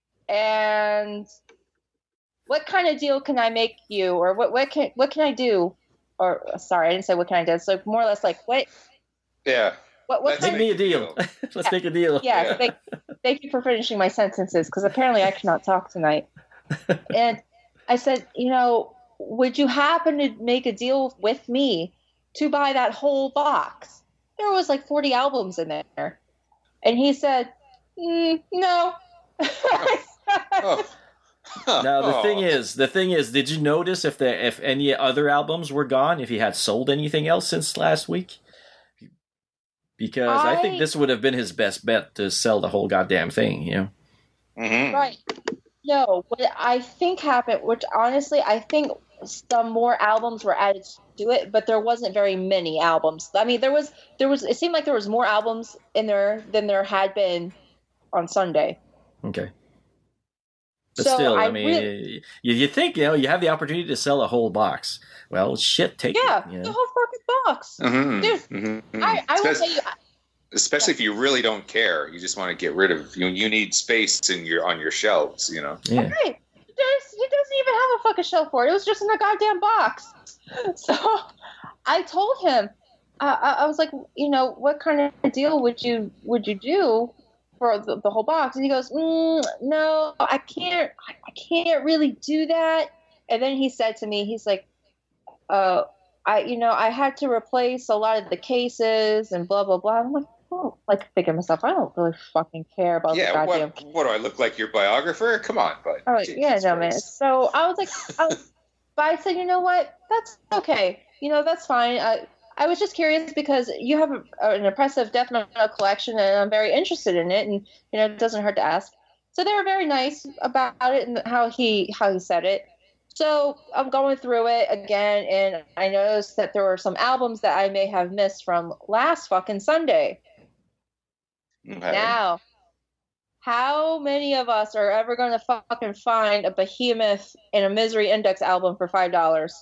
and what kind of deal can I make you? Or what can I do? Or sorry, I didn't say what can I do. So more or less what? Yeah. What Make me a deal. Let's make a deal. Yeah. Thank you for finishing my sentences, because apparently I cannot talk tonight. And I said, would you happen to make a deal with me to buy that whole box? There was 40 albums in there. And he said, no. Oh. Now the thing is, did you notice if any other albums were gone? If he had sold anything else since last week? Because I think this would have been his best bet to sell the whole goddamn thing, Mm-hmm. Right. No, what I think happened, which honestly, I think some more albums were added to it, but there wasn't very many albums. I mean, there was. It seemed like there was more albums in there than there had been on Sunday. Okay. But So still, I I mean, you think, you have the opportunity to sell a whole box. Well, shit, take it. The whole fucking box. Mm-hmm. Dude, Mm-hmm. I will tell you. Especially if you really don't care, you just want to get rid of. You need space on your shelves. Yeah. Right. He doesn't even have a fucking shelf for it. It was just in a goddamn box. So I told him, I was like, what kind of deal would you do for the whole box? And he goes, no, I can't really do that. And then he said to me, he's like, I had to replace a lot of the cases and blah blah blah. I'm like, thinking to myself, I don't really fucking care about the goddamn. What do I look like, your biographer? Come on, bud. Oh, yeah, no, man. So I was like, but I said, you know what? That's okay. That's fine. I was just curious because you have an impressive death metal collection, and I'm very interested in it, and it doesn't hurt to ask. So they were very nice about it and how he said it. So I'm going through it again, and I noticed that there were some albums that I may have missed from last fucking Sunday. Okay. Now, how many of us are ever going to fucking find a Behemoth and a Misery Index album for $5?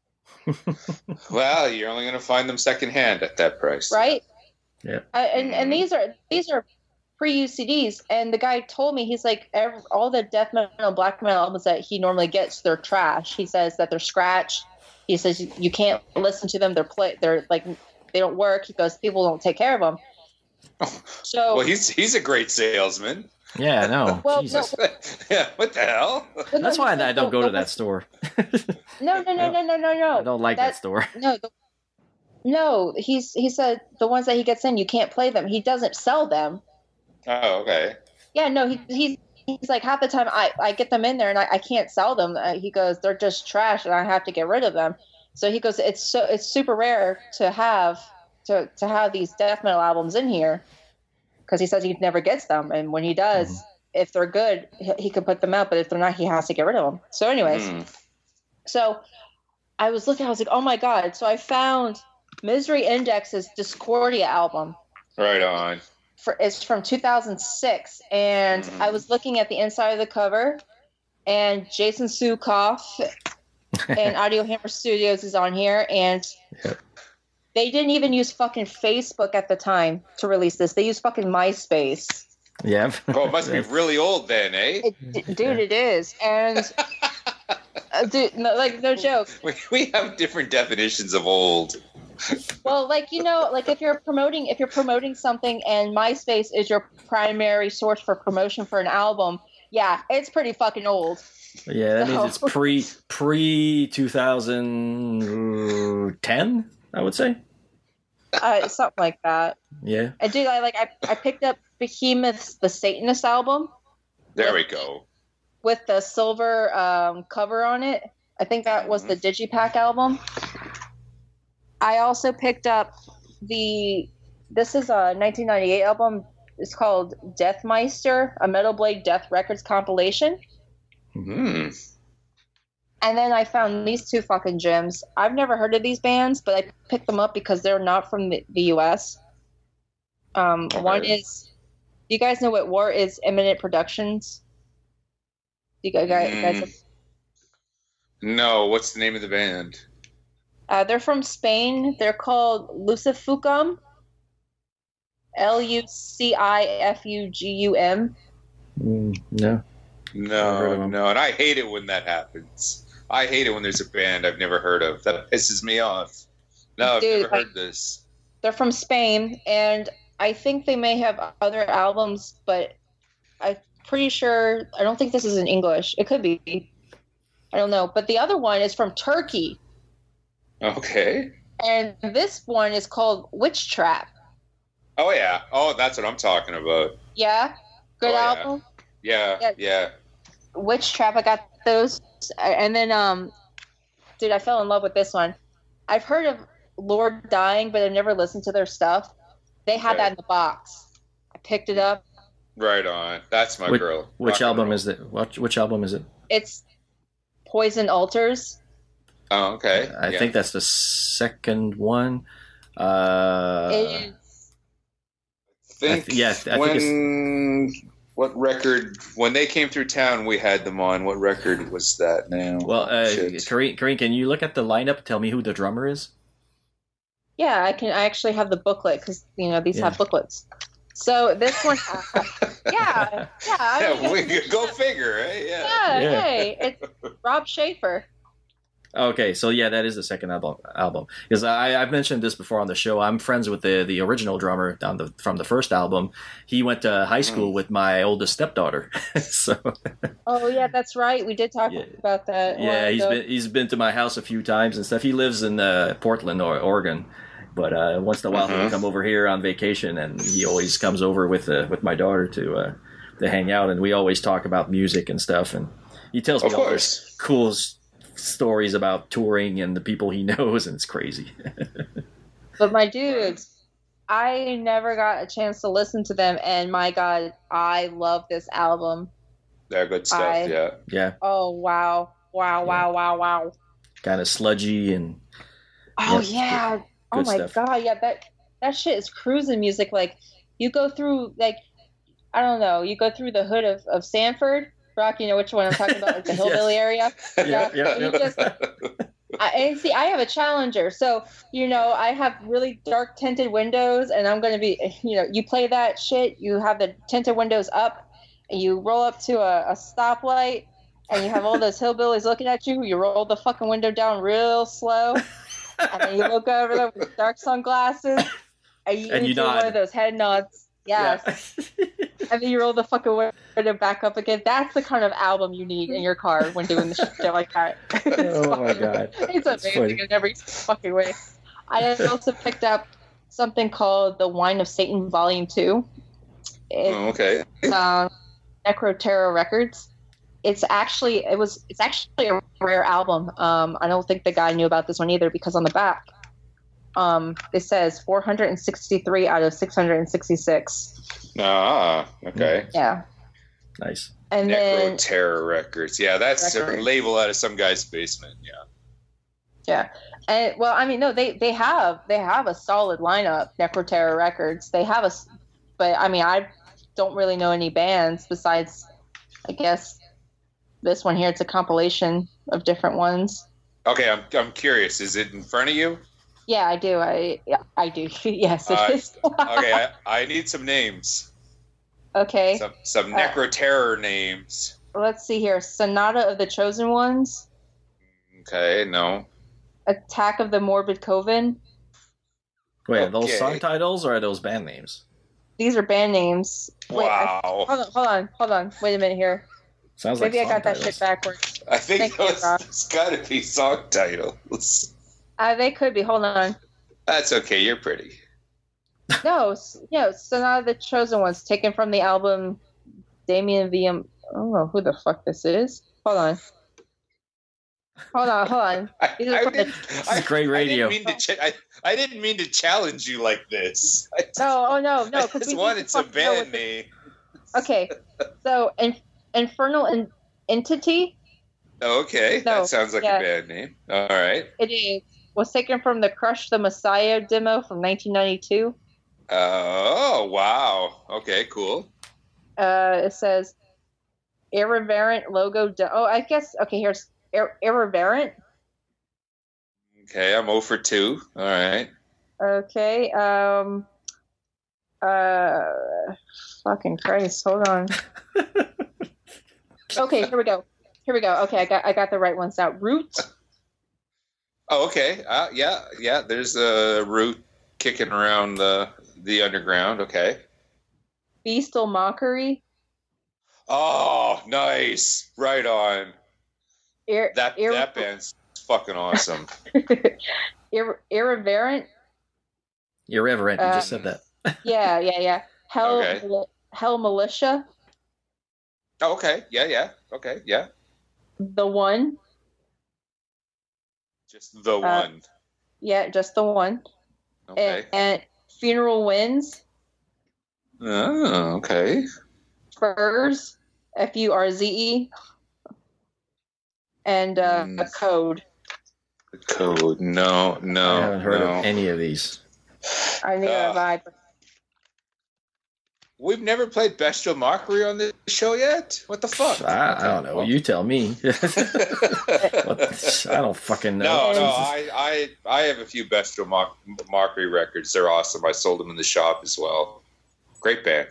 Well, you're only going to find them secondhand at that price, right? Yeah. And these are pre-UCDs, and the guy told me, he's like, all the death metal and black metal albums that he normally gets, they're trash. He says that they're scratched. He says you can't listen to them. They're like, they don't work. He goes, people don't take care of them. So, well, he's a great salesman. Yeah, I know. Well, Jesus. Yeah, what the hell? That's why I don't go to that store. No. I don't like that store. No, he said the ones that he gets in, you can't play them. He doesn't sell them. Oh, okay. Yeah, no, he's like, half the time I get them in there and I can't sell them. He goes, they're just trash and I have to get rid of them. So he goes, it's super rare to have these death metal albums in here, because he says he never gets them, and when he does, if they're good, he can put them out, but if they're not, he has to get rid of them. So anyways, so I was looking, I was like, oh my god. So I found Misery Index's Discordia album. Right on. It's from 2006, and I was looking at the inside of the cover, and Jason Sukoff and Audio Hammer Studios is on here, and they didn't even use fucking Facebook at the time to release this. They used fucking MySpace. Yeah. Oh, it must be really old then, eh? It is. And, dude, no joke. We have different definitions of old. Well, like, like if you're promoting something and MySpace is your primary source for promotion for an album, yeah, it's pretty fucking old. Yeah, that means it's pre 2010, I would say. Something like that. Yeah. I picked up Behemoth's The Satanist album. There we go. With the silver cover on it. I think that was the Digipack album. I also picked up this is a 1998 album. It's called Deathmeister, a Metal Blade Death Records compilation. Mm-hmm. And then I found these two fucking gems. I've never heard of these bands, but I picked them up because they're not from the US. One is, do you guys know what War is Imminent Productions? Do you guys No, what's the name of the band? They're from Spain. They're called Lucifugum. Lucifugum. No. No, and I hate it when that happens. I hate it when there's a band I've never heard of. That pisses me off. No, I've never heard this. They're from Spain, and I think they may have other albums, but I'm pretty sure, I don't think this is in English. It could be. I don't know. But the other one is from Turkey. Okay. And this one is called Witch Trap. Oh, yeah. Oh, that's what I'm talking about. Yeah? Good album? Yeah. Witch Trap, I got those. And then, dude, I fell in love with this one. I've heard of Lord Dying, but I've never listened to their stuff. They had that in the box. I picked it up. Right on. That's my girl. Which album is it? Which album is it? It's Poison Altars. Oh, okay. I think that's the second one. It is. What record? When they came through town, we had them on. What record was that now? Well, Karine, can you look at the lineup? Tell me who the drummer is. Yeah, I can. I actually have the booklet because these have booklets. So this one, yeah. Go figure, right? Yeah. Hey, it's Rob Schaefer. Okay, so yeah, that is the second album. Because I've mentioned this before on the show. I'm friends with the original drummer from the first album. He went to high school with my oldest stepdaughter. So. Oh yeah, that's right. We did talk about that. Yeah, he's been to my house a few times and stuff. He lives in Portland, Oregon. But once in a while he'll come over here on vacation, and he always comes over with my daughter to hang out, and we always talk about music and stuff. And he tells me all this cool stories about touring and the people he knows, and it's crazy. But my dudes, I never got a chance to listen to them, and my God, I love this album. They're good stuff, yeah. Oh wow. Kind of sludgy and. Oh yeah. Oh my God, yeah, that shit is cruising music. Like, you go through, like, I don't know, you go through the hood of Sanford. Brock, you know which one I'm talking about, like the hillbilly area? Yeah. And see, I have a Challenger, so, I have really dark tinted windows, and I'm going to be, you play that shit, you have the tinted windows up, and you roll up to a stoplight, and you have all those hillbillies looking at you, you roll the fucking window down real slow. And then you look over there with dark sunglasses, and you do nod. one of those head nods. Yes. Yeah. And then you roll the fucking window back up again. That's the kind of album you need in your car when doing the shit like that. My God. It's amazing in every fucking way. I also picked up something called The Wine of Satan Volume 2. Okay. Necroterror Records. It's actually a rare album. I don't think the guy knew about this one either, because on the back, it says 463 out of 666. Ah, okay. Yeah. Nice. And Necroterror Records. Yeah, that's a label out of some guy's basement. Yeah. Yeah. And well, I mean, no, they have a solid lineup. Necroterror Records. They have but I mean, I don't really know any bands besides, I guess, this one here. It's a compilation of different ones. Okay, I'm curious. Is it in front of you? Yeah, I do. I do. Yes, it is. Okay, I need some names. Okay. Some Necroterror names. Let's see here. Sonata of the Chosen Ones. Okay, no. Attack of the Morbid Coven. Wait, are those Okay. song titles or are those band names? These are band names. Wait, Wow. hold on. Wait a minute here. Sounds Maybe like I got that song shit backwards. I think Thank you, Rob. it's got to be song titles. They could be. Hold on. That's okay. You're pretty. No, Sonata of the Chosen Ones, taken from the album Damien VM. I don't know who the fuck this is. Hold on. These are from the- This is great radio. I didn't mean to challenge you like this. No, I because just wanted some band name. Okay, so Infernal Entity. Okay, No, that sounds like yeah. a band name. All right. It was taken from the Crush the Messiah demo from 1992. Oh, wow. Okay, cool. It says Irreverent logo. I guess. Okay, here's Irreverent. Okay, I'm 0 for 2. All right. Okay. Fucking Christ. Hold on. Okay, here we go. Okay, I got the right ones out. Root. Oh, okay. Yeah. There's a root kicking around the underground. Okay. Beastal Mockery. Oh, nice. Right on. That band's fucking awesome. Irreverent. Irreverent. You just said that. Yeah. Okay. Hell Militia. Oh, okay. Yeah. Okay. Yeah. The One. Just the one. Yeah, just the one. Okay. And Funeral Winds. Oh, okay. Furze. Furze. And a Code. The Code. No. I haven't heard of any of these. I knew that vibe. We've never played Bestial Mockery on this show yet? What the fuck? I don't know. You tell me. I don't fucking know. No, I have a few Bestial Mockery records. They're awesome. I sold them in the shop as well. Great band.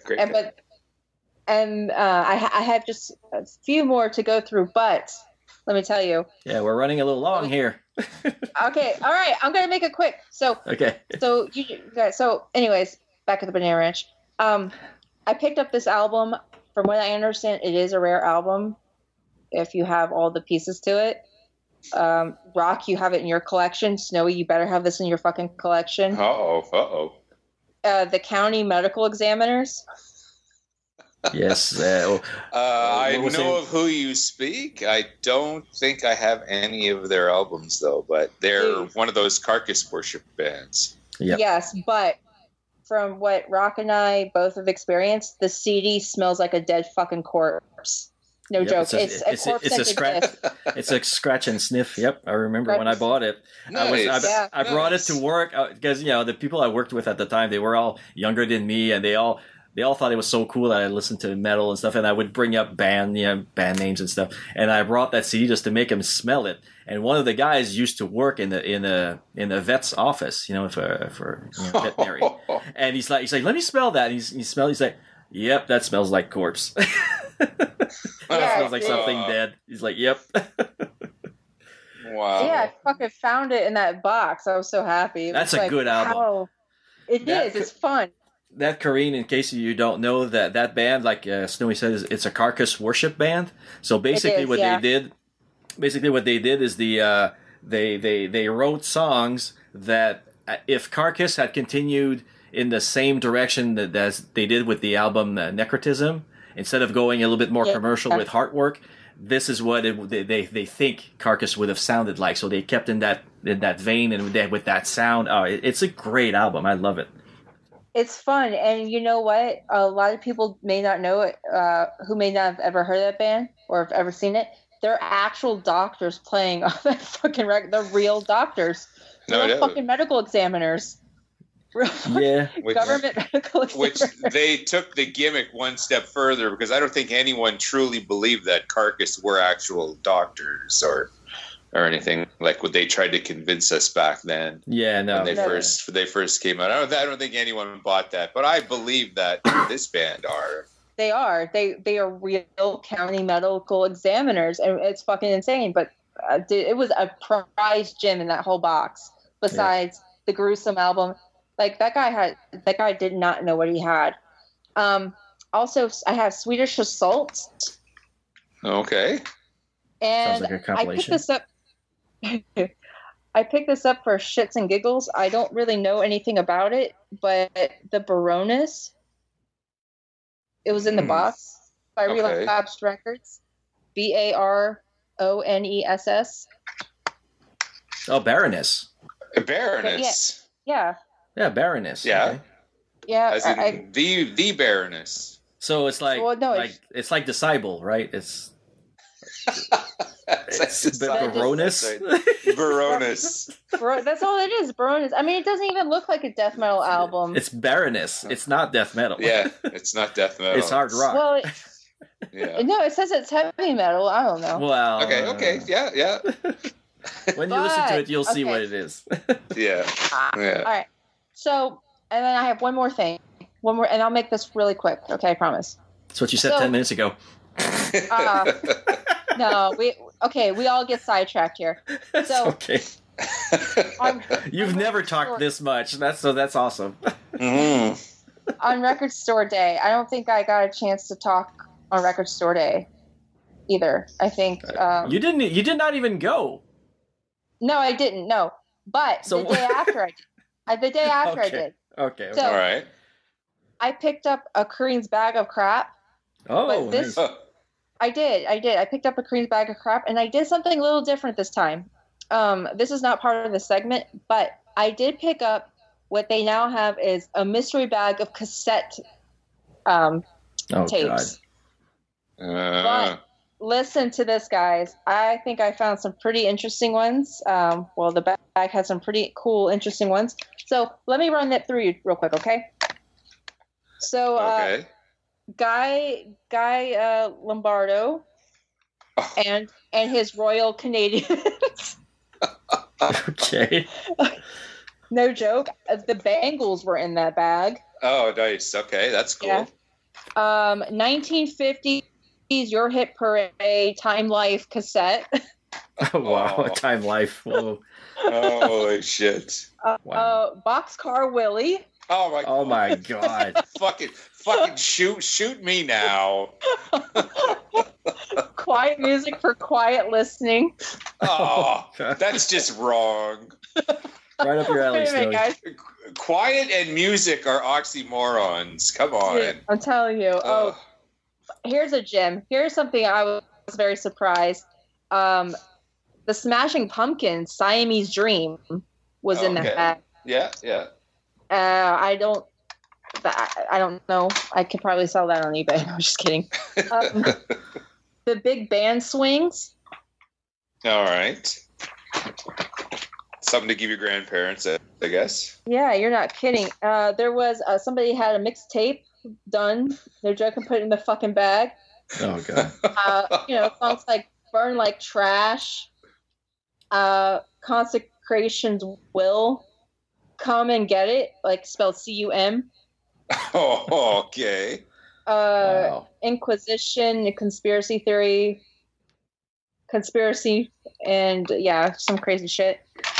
I have just a few more to go through, but let me tell you. Yeah, we're running a little long here. Okay, all right. I'm gonna make it quick. Okay. So anyways, back at the Banana Ranch. I picked up this album. From what I understand, it is a rare album if you have all the pieces to it. Rock, you have it in your collection. Snowy, you better have this in your fucking collection. Uh-oh. The County Medical Examiners. Yes. I know of who you speak. I don't think I have any of their albums, though, but they're one of those carcass worship bands. Yep. Yes, but from what Rock and I both have experienced, the CD smells like a dead fucking corpse. No joke. It's a corpse. It's a scratch and sniff. Yep, I remember when I bought it. Nice. I brought it to work because the people I worked with at the time, they were all younger than me, and they all thought it was so cool that I listened to metal and stuff, and I would bring up band names and stuff, and I brought that CD just to make them smell it. And one of the guys used to work in the vet's office, for veterinary, and he's like, let me smell that. And he's like, yep, that smells like corpse. That smells like something dead. He's like, yep. Wow. Yeah, I fucking found it in that box. I was so happy. That's a good album. Wow. It's fun. That Corrine, in case you don't know, that band, like Snowy says, it's a carcass worship band. So basically, they did is they wrote songs that if Carcass had continued in the same direction as they did with the album Necrotism, instead of going a little bit more commercial with Heartwork, this is what they think Carcass would have sounded like. So they kept in that vein and with that sound. Oh, it's a great album. I love it. It's fun, and you know what? A lot of people may not know it, who may not have ever heard of that band or have ever seen it. They're actual doctors playing on that fucking record. They're real doctors. Real fucking medical examiners. Government medical examiners. Which they took the gimmick one step further, because I don't think anyone truly believed that Carcass were actual doctors or anything like what they tried to convince us back then. Yeah, no. When they first came out, I don't think anyone bought that, but I believe that this band are. They are. They are real county medical examiners, and it's fucking insane. But it was a prize gem in that whole box. Besides the gruesome album, Like that guy did not know what he had. Also, I have Swedish Assault. Okay. And Sounds like a compilation. I picked this up for shits and giggles. I don't really know anything about it, but the Baroness, it was in the box by Relapsed Records. Baroness. Oh, Baroness. Baroness. Yeah. Yeah, Baroness. Yeah. Okay. Yeah. As in the Baroness. So it's like, Well, no, it's like the Cybele, right? It's It's Baroness. Baroness. That's all it is, Baroness. I mean, it doesn't even look like a death metal album. It's Baroness. It's not death metal. Yeah, it's not death metal. It's hard rock. Well, Yeah. no, it says it's heavy metal. I don't know. Well, Okay. Yeah. When you listen to it, you'll see okay. what it is. Yeah. All right. So, and then I have one more thing. One more, and I'll make this really quick. Okay, I promise. That's what you said So- 10 minutes ago. No, we all get sidetracked here. So, Okay. You've never talked this much. That's awesome. on Record Store Day, I don't think I got a chance to talk on Record Store Day either. I think You did not even go. no, I didn't. No, but So- the day after I did. The day after I did. Okay. So- All right. I picked up a Korean's bag of crap. Oh, but this- nice. I did. I picked up a Korean's bag of crap, and I did something a little different this time. This is not part of the segment, but I did pick up what they now have is a mystery bag of cassette tapes. But listen to this, guys. I think I found some pretty interesting ones. Well, the bag has some pretty cool, interesting ones. So let me run that through you real quick, okay? So, Okay. Guy Lombardo and his Royal Canadians. Okay. No joke. The Bangles were in that bag. Oh, nice. Okay, that's cool. Yeah. 1950s Your Hit Parade Time Life cassette. Oh, wow. Time Life. Whoa. Holy shit. Boxcar Willie. Oh my. Oh my God. fucking shoot me now. Quiet music for quiet listening. Oh, that's just wrong. Right up your alley, Wait a minute, Snowy. guys. Quiet and music are oxymorons. Come on. Dude, I'm telling you. Oh, here's a gem. Here's something I was very surprised. The Smashing Pumpkins Siamese Dream was in that bag. Yeah. I don't know. I could probably sell that on eBay. I'm just kidding. The Big Band Swings. All right. Something to give your grandparents, I guess. Yeah, you're not kidding. There was somebody had a mixtape done. They're joking, put it in the fucking bag. Oh God. Songs like "Burn Like Trash," "Consecration's Will," "Come and Get It," like spelled C-U-M. Oh, okay. Wow. Inquisition, Conspiracy Theory, Conspiracy, and some crazy shit.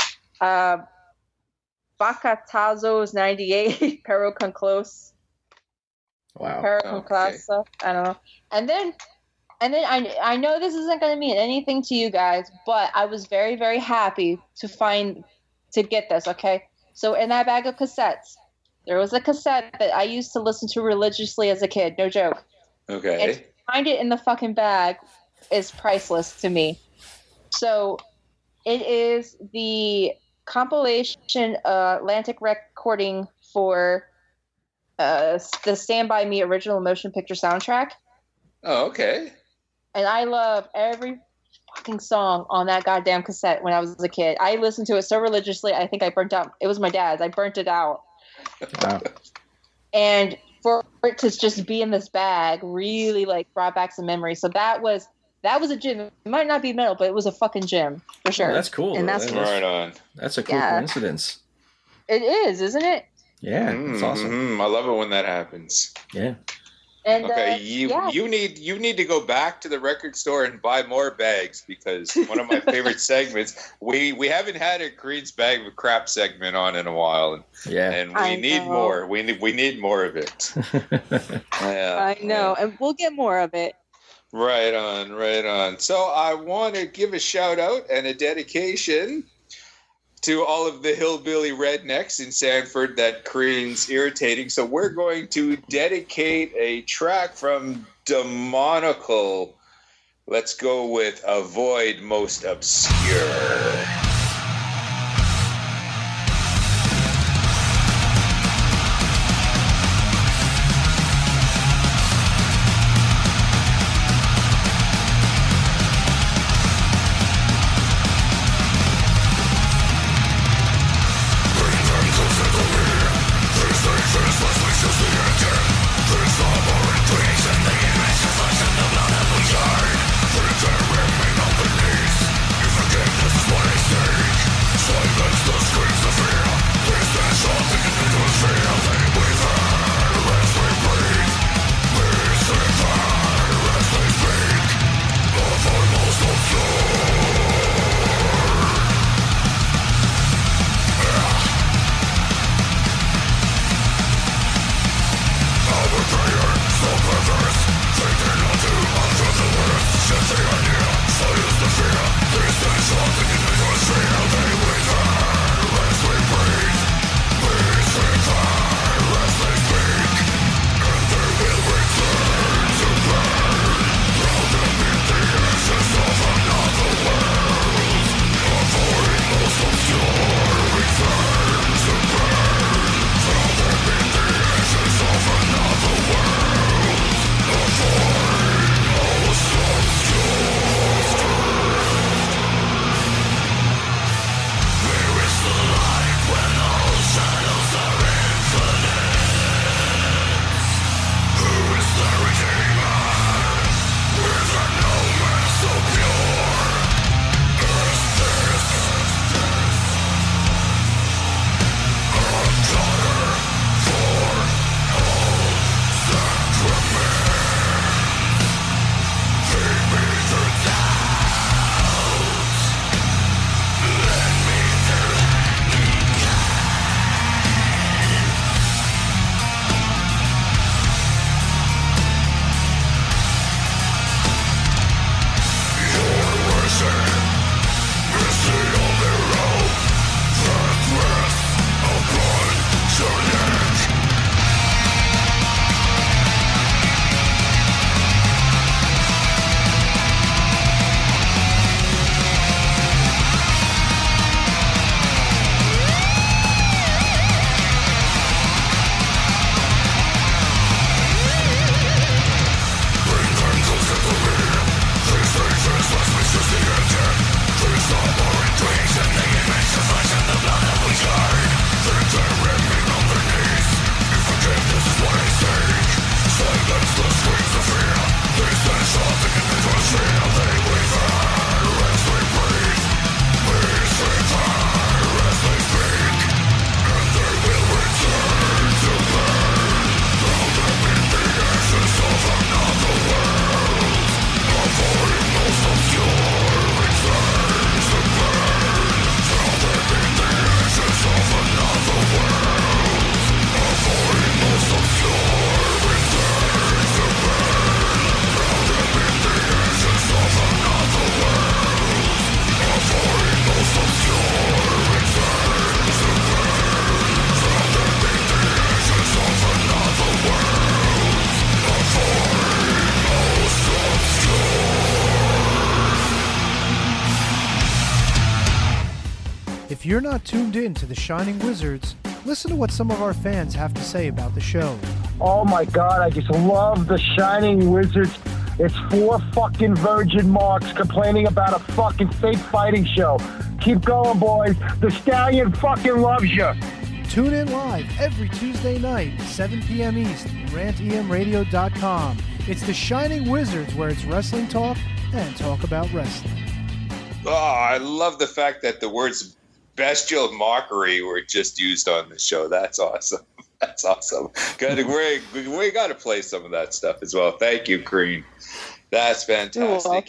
Bacatazo's 98, Pero Con Close. Wow. Pero Con Clasa. I don't know. And then I know this isn't going to mean anything to you guys, but I was very, very happy to get this, okay? So in that bag of cassettes, there was a cassette that I used to listen to religiously as a kid, no joke. Okay. And to find it in the fucking bag is priceless to me. So it is the compilation Atlantic recording for the Stand By Me original motion picture soundtrack. Oh, okay. And I love every fucking song on that goddamn cassette when I was a kid. I listened to it so religiously, I think I burnt out. It was my dad's. I burnt it out. Wow. And for it to just be in this bag really brought back some memories. So that was a gym. It might not be metal, but it was a fucking gym for sure. Oh, that's cool. And that's Right on. That's a cool coincidence. It is, isn't it? Yeah, that's awesome. I love it when that happens. Yeah. And okay, you need to go back to the record store and buy more bags, because one of my favorite segments, we haven't had a Creed's Bag of Crap segment on in a while, and we need more. We need more of it. I know, and we'll get more of it. Right on. So I want to give a shout out and a dedication to all of the hillbilly rednecks in Sanford that Creed's irritating. So we're going to dedicate a track from Demonical. Let's go with Avoid Most Obscure. If you're not tuned in to the Shining Wizards, listen to what some of our fans have to say about the show. Oh my God, I just love the Shining Wizards. It's 4 fucking virgin marks complaining about a fucking fake fighting show. Keep going, boys. The Stallion fucking loves you. Tune in live every Tuesday night, 7 p.m. East, rantemradio.com. It's the Shining Wizards, where it's wrestling talk and talk about wrestling. Oh, I love the fact that the words bestial mockery were just used on the show. That's awesome. That's awesome. Good. We got to play some of that stuff as well. Thank you, Green. That's fantastic.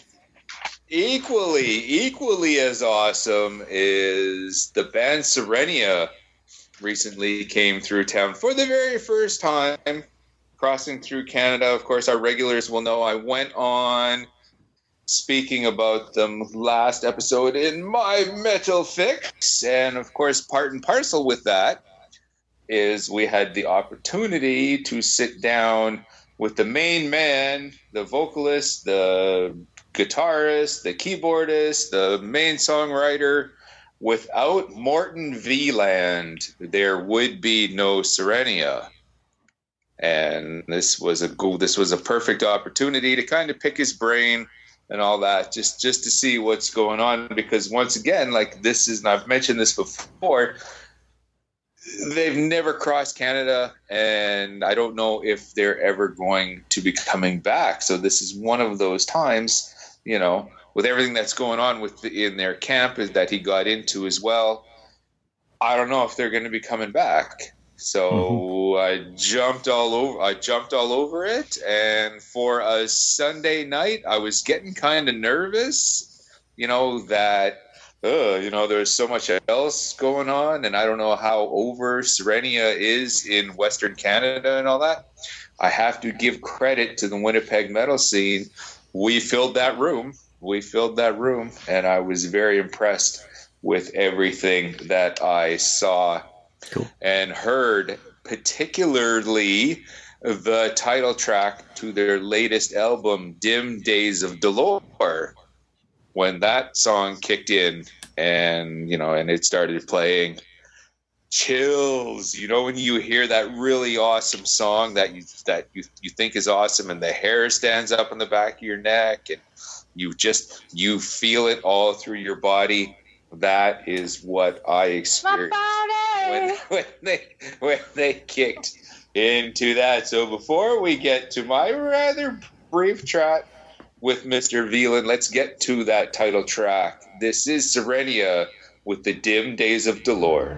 Equally as awesome is the band Serenia. Recently came through town for the very first time, crossing through Canada. Of course, our regulars will know I went on speaking about them last episode in my Metal Fix. And of course, part and parcel with that is we had the opportunity to sit down with the main man, the vocalist, the guitarist, the keyboardist, the main songwriter. Without Morton Veland, there would be no Serenia. And this was a perfect opportunity to kind of pick his brain and all that, just to see what's going on. Because once again, like this is, and I've mentioned this before, they've never crossed Canada, and I don't know if they're ever going to be coming back. So this is one of those times, you know, with everything that's going on in their camp that he got into as well. I don't know if they're going to be coming back. So I jumped all over it, and for a Sunday night, I was getting kind of nervous, you know, that there's so much else going on, and I don't know how over Serenia is in Western Canada and all that. I have to give credit to the Winnipeg metal scene. We filled that room, and I was very impressed with everything that I saw and heard, particularly the title track to their latest album, Dim Days of Dolor. When that song kicked in and it started playing, chills, when you hear that really awesome song that you think is awesome, and the hair stands up on the back of your neck, and you feel it all through your body. That is what I experienced when they kicked into that. So before we get to my rather brief chat with Mr. Veland, let's get to that title track. This is Serenia with the Dim Days of Dolor.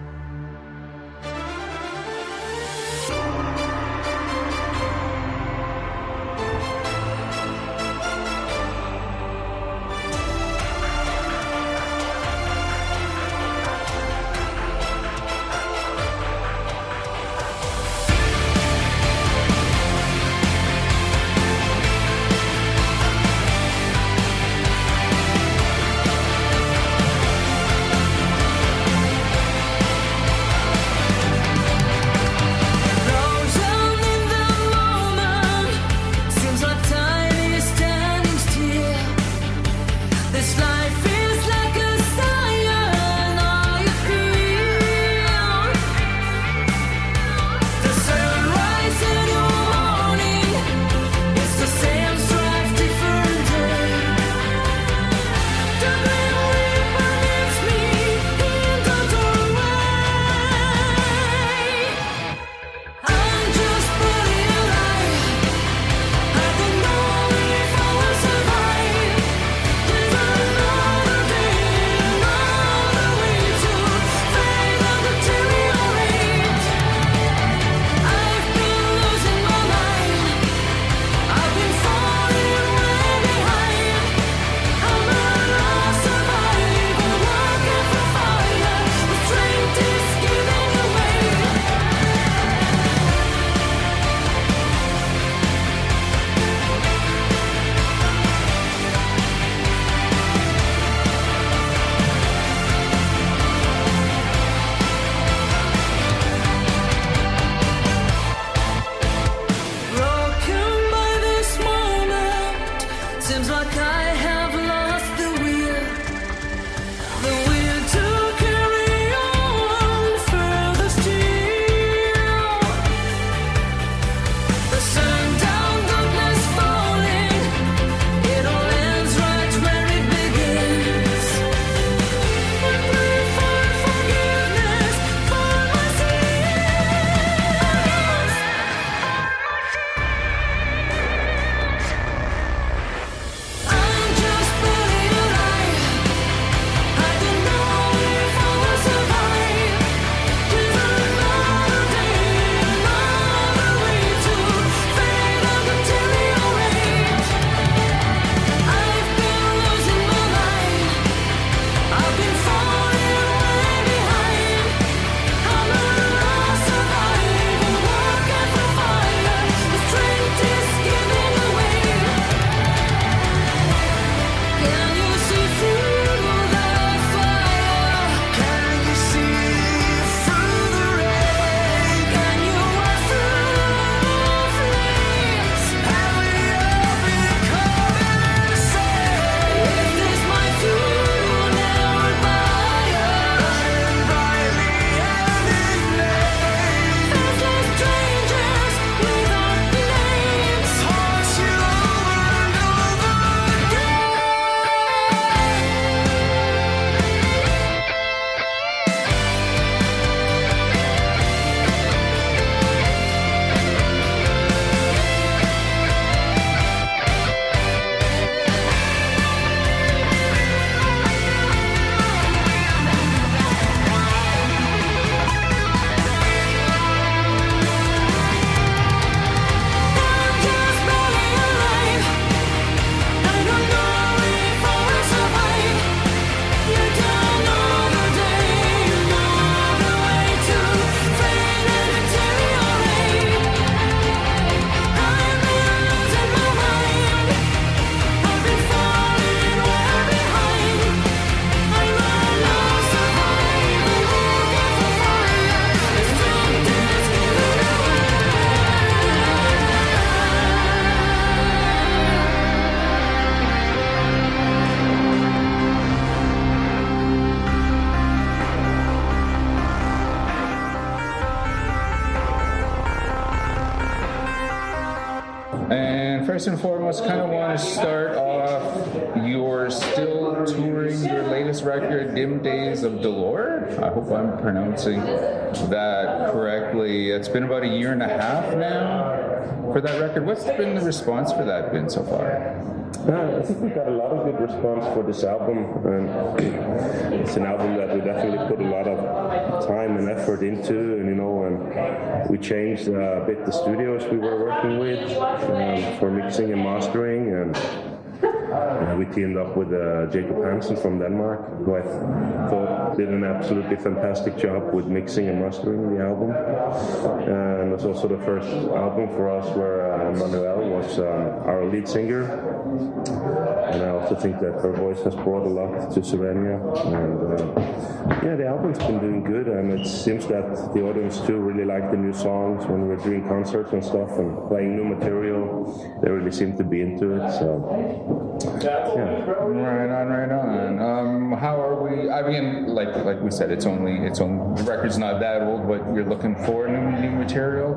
And first and foremost, kind of want to start off, you're still touring your latest record, Dim Days of Dolor. I hope I'm pronouncing that correctly. It's been about 1.5 years now for that record. What's been the response for that been so far? I think we got a lot of good response for this album, and it's an album that we definitely put a lot of time and effort into, and and we changed a bit the studios we were working with for mixing and mastering, and we teamed up with Jacob Hansen from Denmark, who I thought did an absolutely fantastic job with mixing and mastering the album. And it's also the first album for us where Manuel was our lead singer. And I also think that her voice has brought a lot to Sirenia. And the album's been doing good, and it seems that the audience too really like the new songs. When we're doing concerts and stuff and playing new material, they really seem to be into it. So right on. How are we? I mean, like we said, it's only the record's not that old, but you're looking for new material.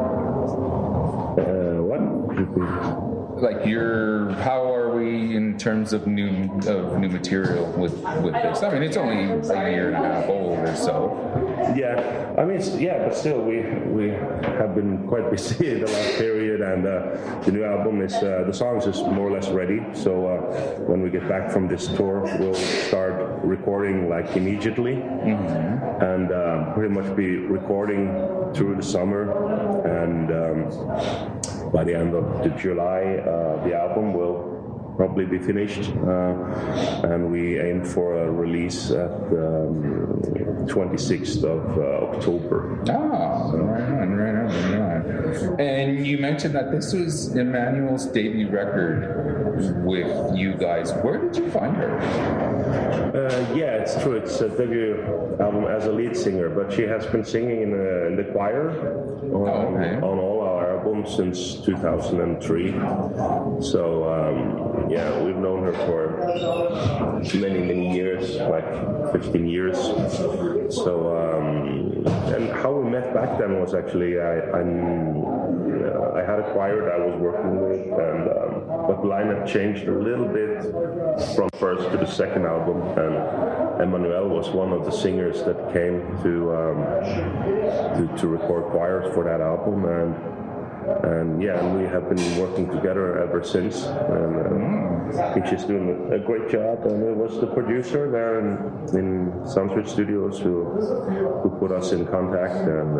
What? How are we in terms of new material with this? I mean, it's only 1.5 years old or so. Yeah, I mean, but still, we have been quite busy the last period, and the new album is the songs is more or less ready. So when we get back from this tour, we'll start recording immediately, and pretty much be recording through the summer, and by the end of July, the album will probably be finished, and we aim for a release at 26th of October. Right on. And you mentioned that this was Emmanuel's debut record with you guys. Where did you find her? Yeah, it's true. It's a debut album as a lead singer, but she has been singing in the choir on all our albums since 2003. So we've known her for many years, like 15 years. So and how we met back then was actually I had a choir that I was working with, and but the lineup changed a little bit from first to the second album, and Emmanuel was one of the singers that came to record choirs for that album, and we have been working together ever since, and I think she's doing a great job. And it was the producer there in Soundswitch Studios who put us in contact,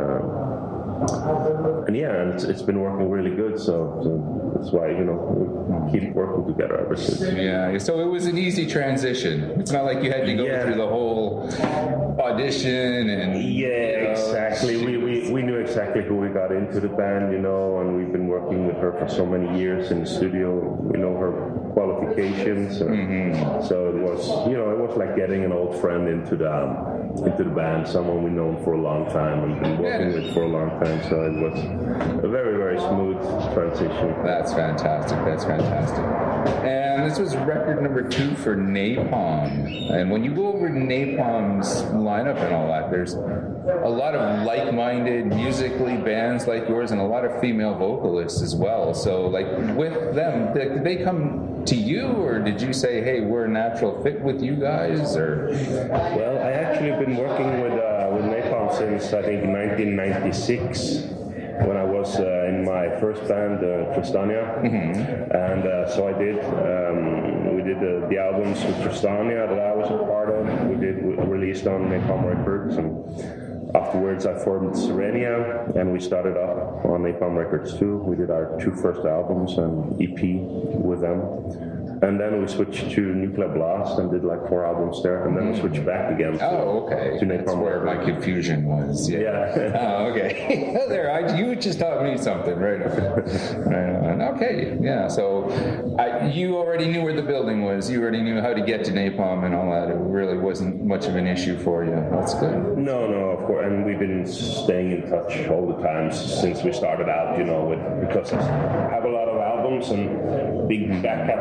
and it's been working really good. So that's why we keep working together ever since. Yeah. So it was an easy transition. It's not like you had to go through the whole audition and. Yeah, exactly. We knew exactly who we got into the band, and we've been working with her for so many years in the studio. We know her qualifications, so it was like getting an old friend into the band, someone we've known for a long time and been working with for a long time. So it was a very, very smooth transition. That's fantastic. And this was record number 2 for Napalm. And when you go over Napalm's lineup and all that, there's a lot of like-minded musically bands like yours and a lot of female vocalists as well. So with them, did they come to you, or did you say, hey, we're a natural fit with you guys? Or well, I actually been working with Napalm since I think 1996. When I was in my first band, Tristania, and so I did. We did the albums with Tristania that I was a part of. We released on Napalm Records, and afterwards I formed Sirenia, and we started up on Napalm Records too. We did our 2 first albums and EP with them. And then we switched to Nuclear Blast and did 4 albums there, and then we switched back again to Napalm. That's where my confusion was. Yeah. Oh, okay. You just taught me something, right on. Okay, yeah. So you already knew where the building was. You already knew how to get to Napalm and all that. It really wasn't much of an issue for you. That's good. No, of course. And we've been staying in touch all the time since we started out, because I have a lot of albums and big back catalog with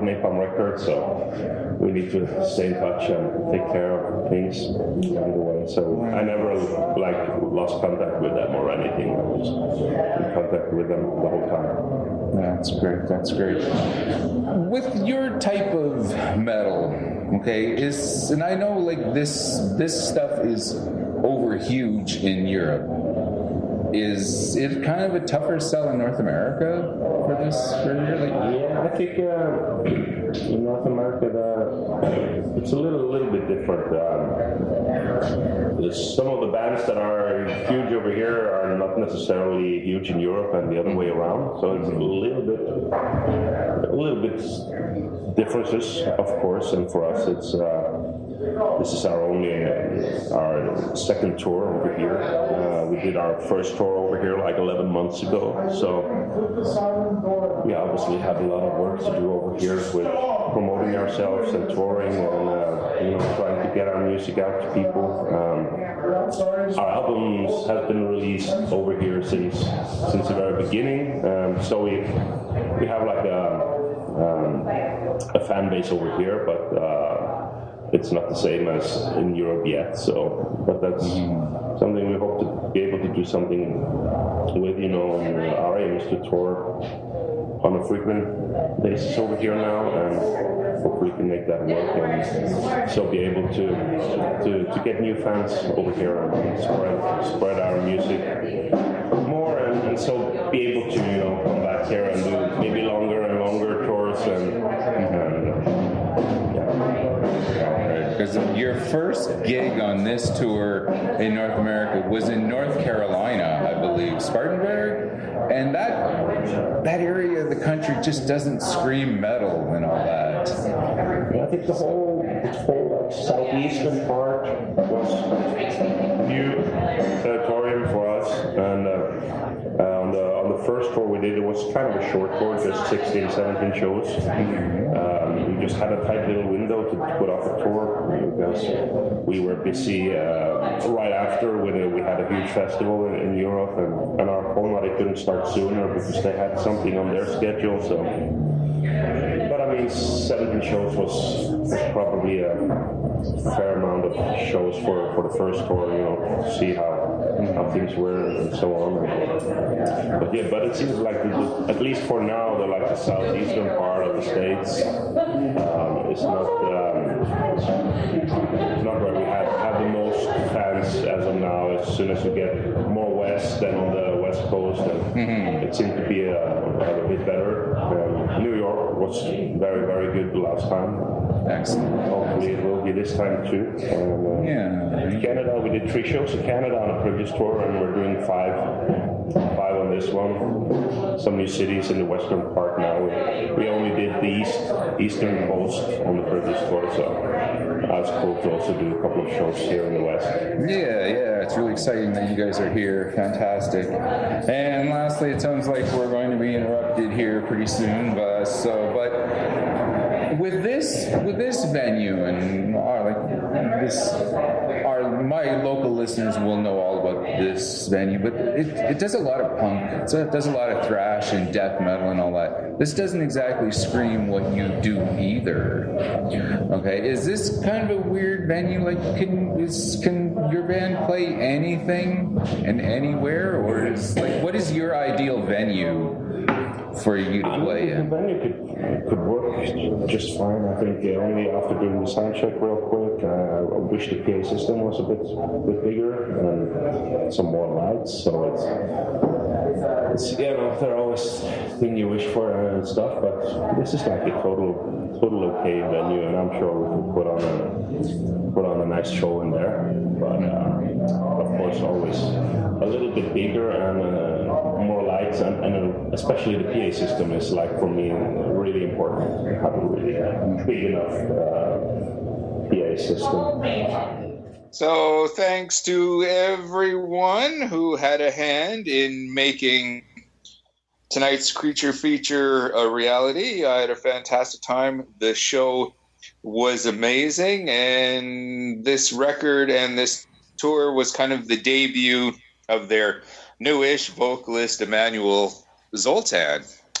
Napalm Records, so we need to stay in touch and take care of things along the way. So I never lost contact with them or anything. I was in contact with them the whole time. That's great. That's great. With your type of metal, okay, and I know like this stuff is over huge in Europe. Is it kind of a tougher sell in North America for this? Yeah, I think in North America it's a little bit different. Some of the bands that are huge over here are not necessarily huge in Europe, and the other way around. So it's a little bit differences, of course. And for us, it's this is our second tour over here. We did our first tour over here like 11 months ago. So we obviously have a lot of work to do over here with promoting ourselves and touring and trying to get our music out to people. Our albums have been released over here since the very beginning. So we have like a fan base over here, but it's not the same as in Europe yet. So, but that's something we hope to be able to do something with. Our aim is to tour on a frequent basis over here now, and hopefully we can make that work, and so be able to get new fans over here and spread our music more, and so be able to come back here and do maybe longer and longer tours Because your first gig on this tour in North America was in North Carolina, I believe, Spartanburg, and that area of the country just doesn't scream metal and all that. Yeah, I think the whole southeastern part was new territorium for us, and on the first tour we did, it was kind of a short tour, just 16, 17 shows. We just had a tight little window to put off the tour because we were busy right after when we had a huge festival in Europe, and our Polmari couldn't start sooner because they had something on their schedule. So, but I mean, 17 shows was probably a fair amount of shows for the first tour, to see how things were and so on. But it seems like at least for now, the southeastern part of the States is not where we have the most fans as of now. As soon as we get more west than on the West Coast, and it seemed to be a bit better. New York was very, very good the last time. Excellent. Hopefully it will be this time too. Canada, we did 3 shows in Canada on a previous tour, and we're doing 5 on this one. Some new cities in the western part now. We only did the eastern coast on the previous tour, so that was cool to also do a couple of shows here in the west. Yeah, it's really exciting that you guys are here. Fantastic. And lastly, it sounds like we're going to be interrupted here pretty soon, but with this venue and my local listeners will know all about this venue, but it does a lot of punk, it does a lot of thrash and death metal and all that. This doesn't exactly scream what you do either. Okay, is this kind of a weird venue? Like, can your band play anything and anywhere, or what is your ideal venue for you to play in? The venue could work just fine. I think only after doing the sound check real quick, I wish the PA system was a bit bigger and some more lights. So it's there are always things you wish for and stuff, but this is like a total okay venue, and I'm sure we can put on a nice show in there. But of course, always a little bit bigger and more lights, and especially the PA system is, like, for me, really important to have a really big enough PA system. So thanks to everyone who had a hand in making tonight's Creature Feature a reality. I had a fantastic time. The show was amazing, and this record and this tour was kind of the debut of their newish vocalist, Emmanuel Zoltan.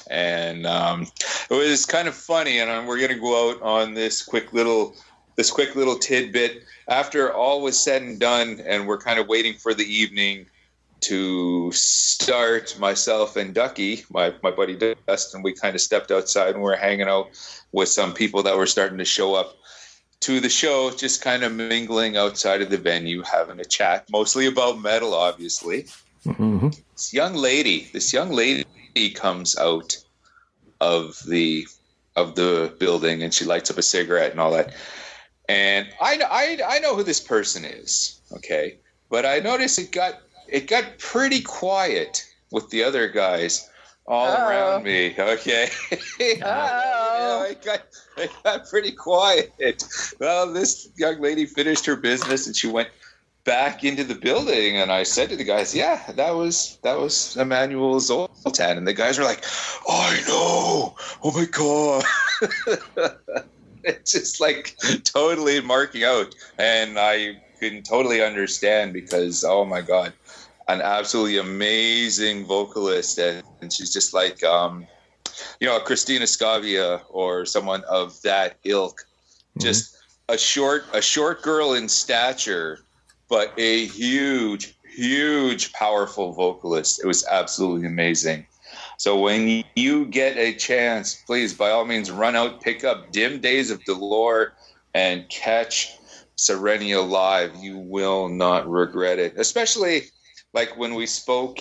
And it was kind of funny. And we're going to go out on this quick little tidbit after all was said and done, and we're kind of waiting for the evening to start. Myself and Ducky, my buddy Dustin, we kind of stepped outside and we're hanging out with some people that were starting to show up to the show, just kind of mingling outside of the venue, having a chat, mostly about metal, obviously. Mm-hmm. This young lady comes out of the building, and she lights up a cigarette and all that. And I know who this person is, okay? But I noticed it got pretty quiet with the other guys all around me, okay? It got pretty quiet. Well, this young lady finished her business and she went back into the building, and I said to the guys, "Yeah, that was Emmanuel Zoltan." And the guys were like, "I know, oh my god!" It's just like totally marking out, and I can totally understand because, oh my god, an absolutely amazing vocalist, and she's just like, Christina Scavia or someone of that ilk, just a short girl in stature, but a huge, powerful vocalist. It was absolutely amazing. So when you get a chance, please, by all means, run out, pick up Dim Days of Dolor, and catch Serenia live. You will not regret it. Especially like when I spoke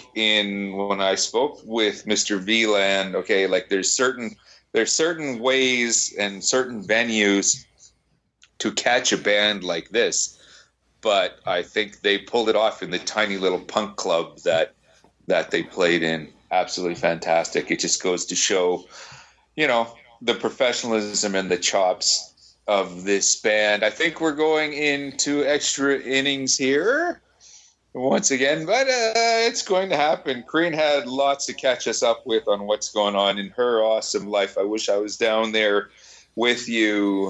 with Mr. Vland. Okay, like there's certain ways and certain venues to catch a band like this, but I think they pulled it off in the tiny little punk club that they played in. Absolutely fantastic. It just goes to show, the professionalism and the chops of this band. I think we're going into extra innings here once again, but it's going to happen. Corrine had lots to catch us up with on what's going on in her awesome life. I wish I was down there with you.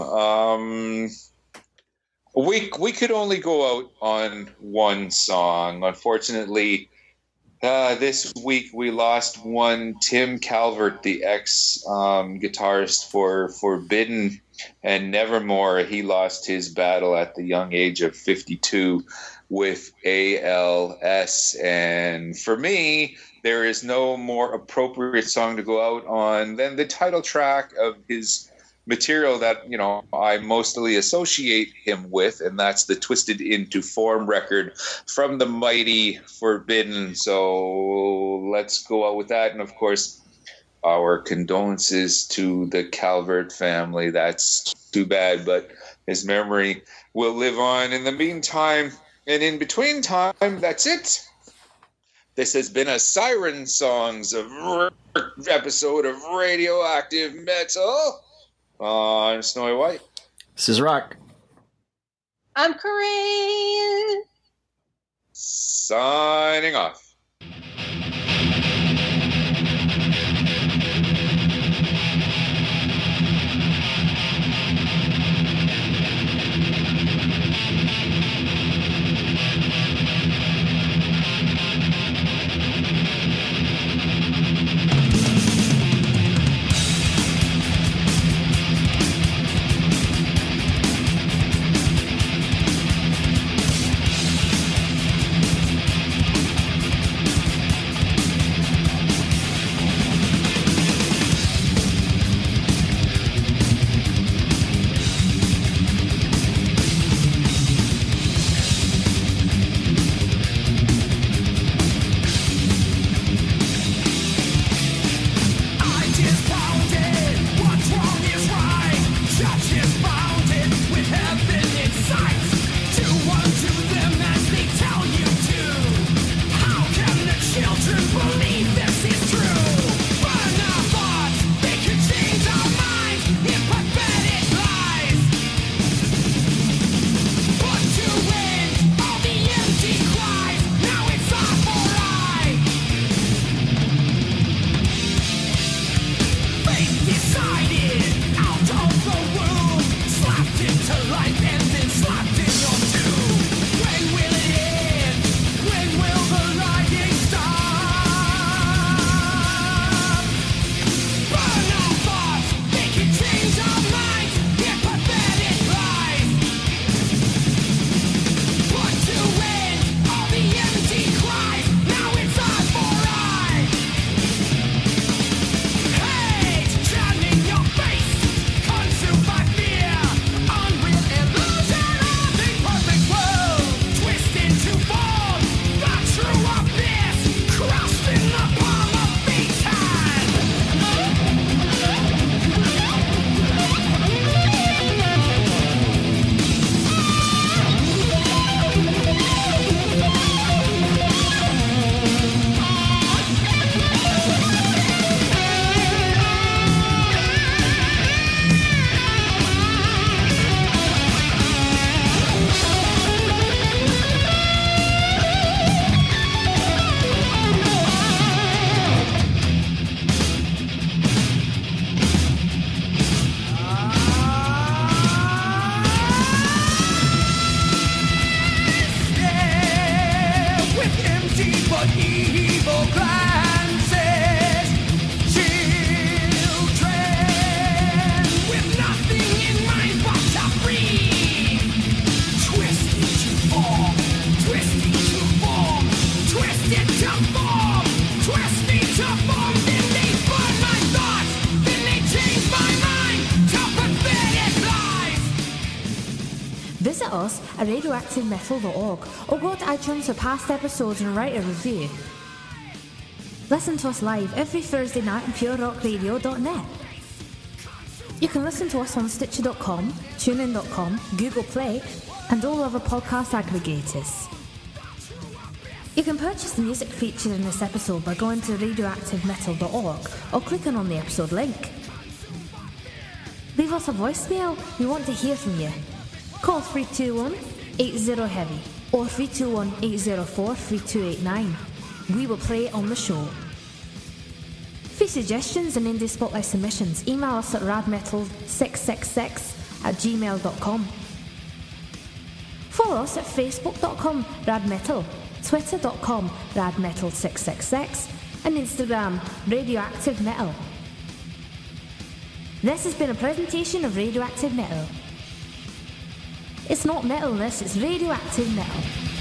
We could only go out on one song. Unfortunately, this week we lost one, Tim Calvert, the ex-guitarist for Forbidden and Nevermore. He lost his battle at the young age of 52 with ALS. And for me, there is no more appropriate song to go out on than the title track of his material that, I mostly associate him with, and that's the Twisted Into Form record from the mighty Forbidden. So let's go out with that. And of course, our condolences to the Calvert family. That's too bad, but his memory will live on. In the meantime, and in between time, that's it. This has been a Siren Songs episode of Radioactive Metal. I'm Snowy White. This is Rock. I'm Corrine. Signing off. but evil glances. Children with nothing in mind but to free. Twisted to form, twisted to form, twisted to form, twisted to form. Then they burn my thoughts, then they change my mind to pathetic lies. Visit us at radioactivemetal.org or go to iTunes for past episodes and write a review. Listen to us live every Thursday night on purerockradio.net. You can listen to us on Stitcher.com, TuneIn.com, Google Play, and all other podcast aggregators. You can purchase the music featured in this episode by going to radioactivemetal.org or clicking on the episode link. Leave us a voicemail, we want to hear from you. Call 321-80-HEAVY or 321-804-3289. We will play it on the show. For suggestions and indie spotlight submissions, email us at radmetal666@gmail.com. Follow us at facebook.com radmetal, twitter.com radmetal666, and Instagram radioactive metal. This has been a presentation of Radioactive Metal. It's not metalness, it's radioactive metal.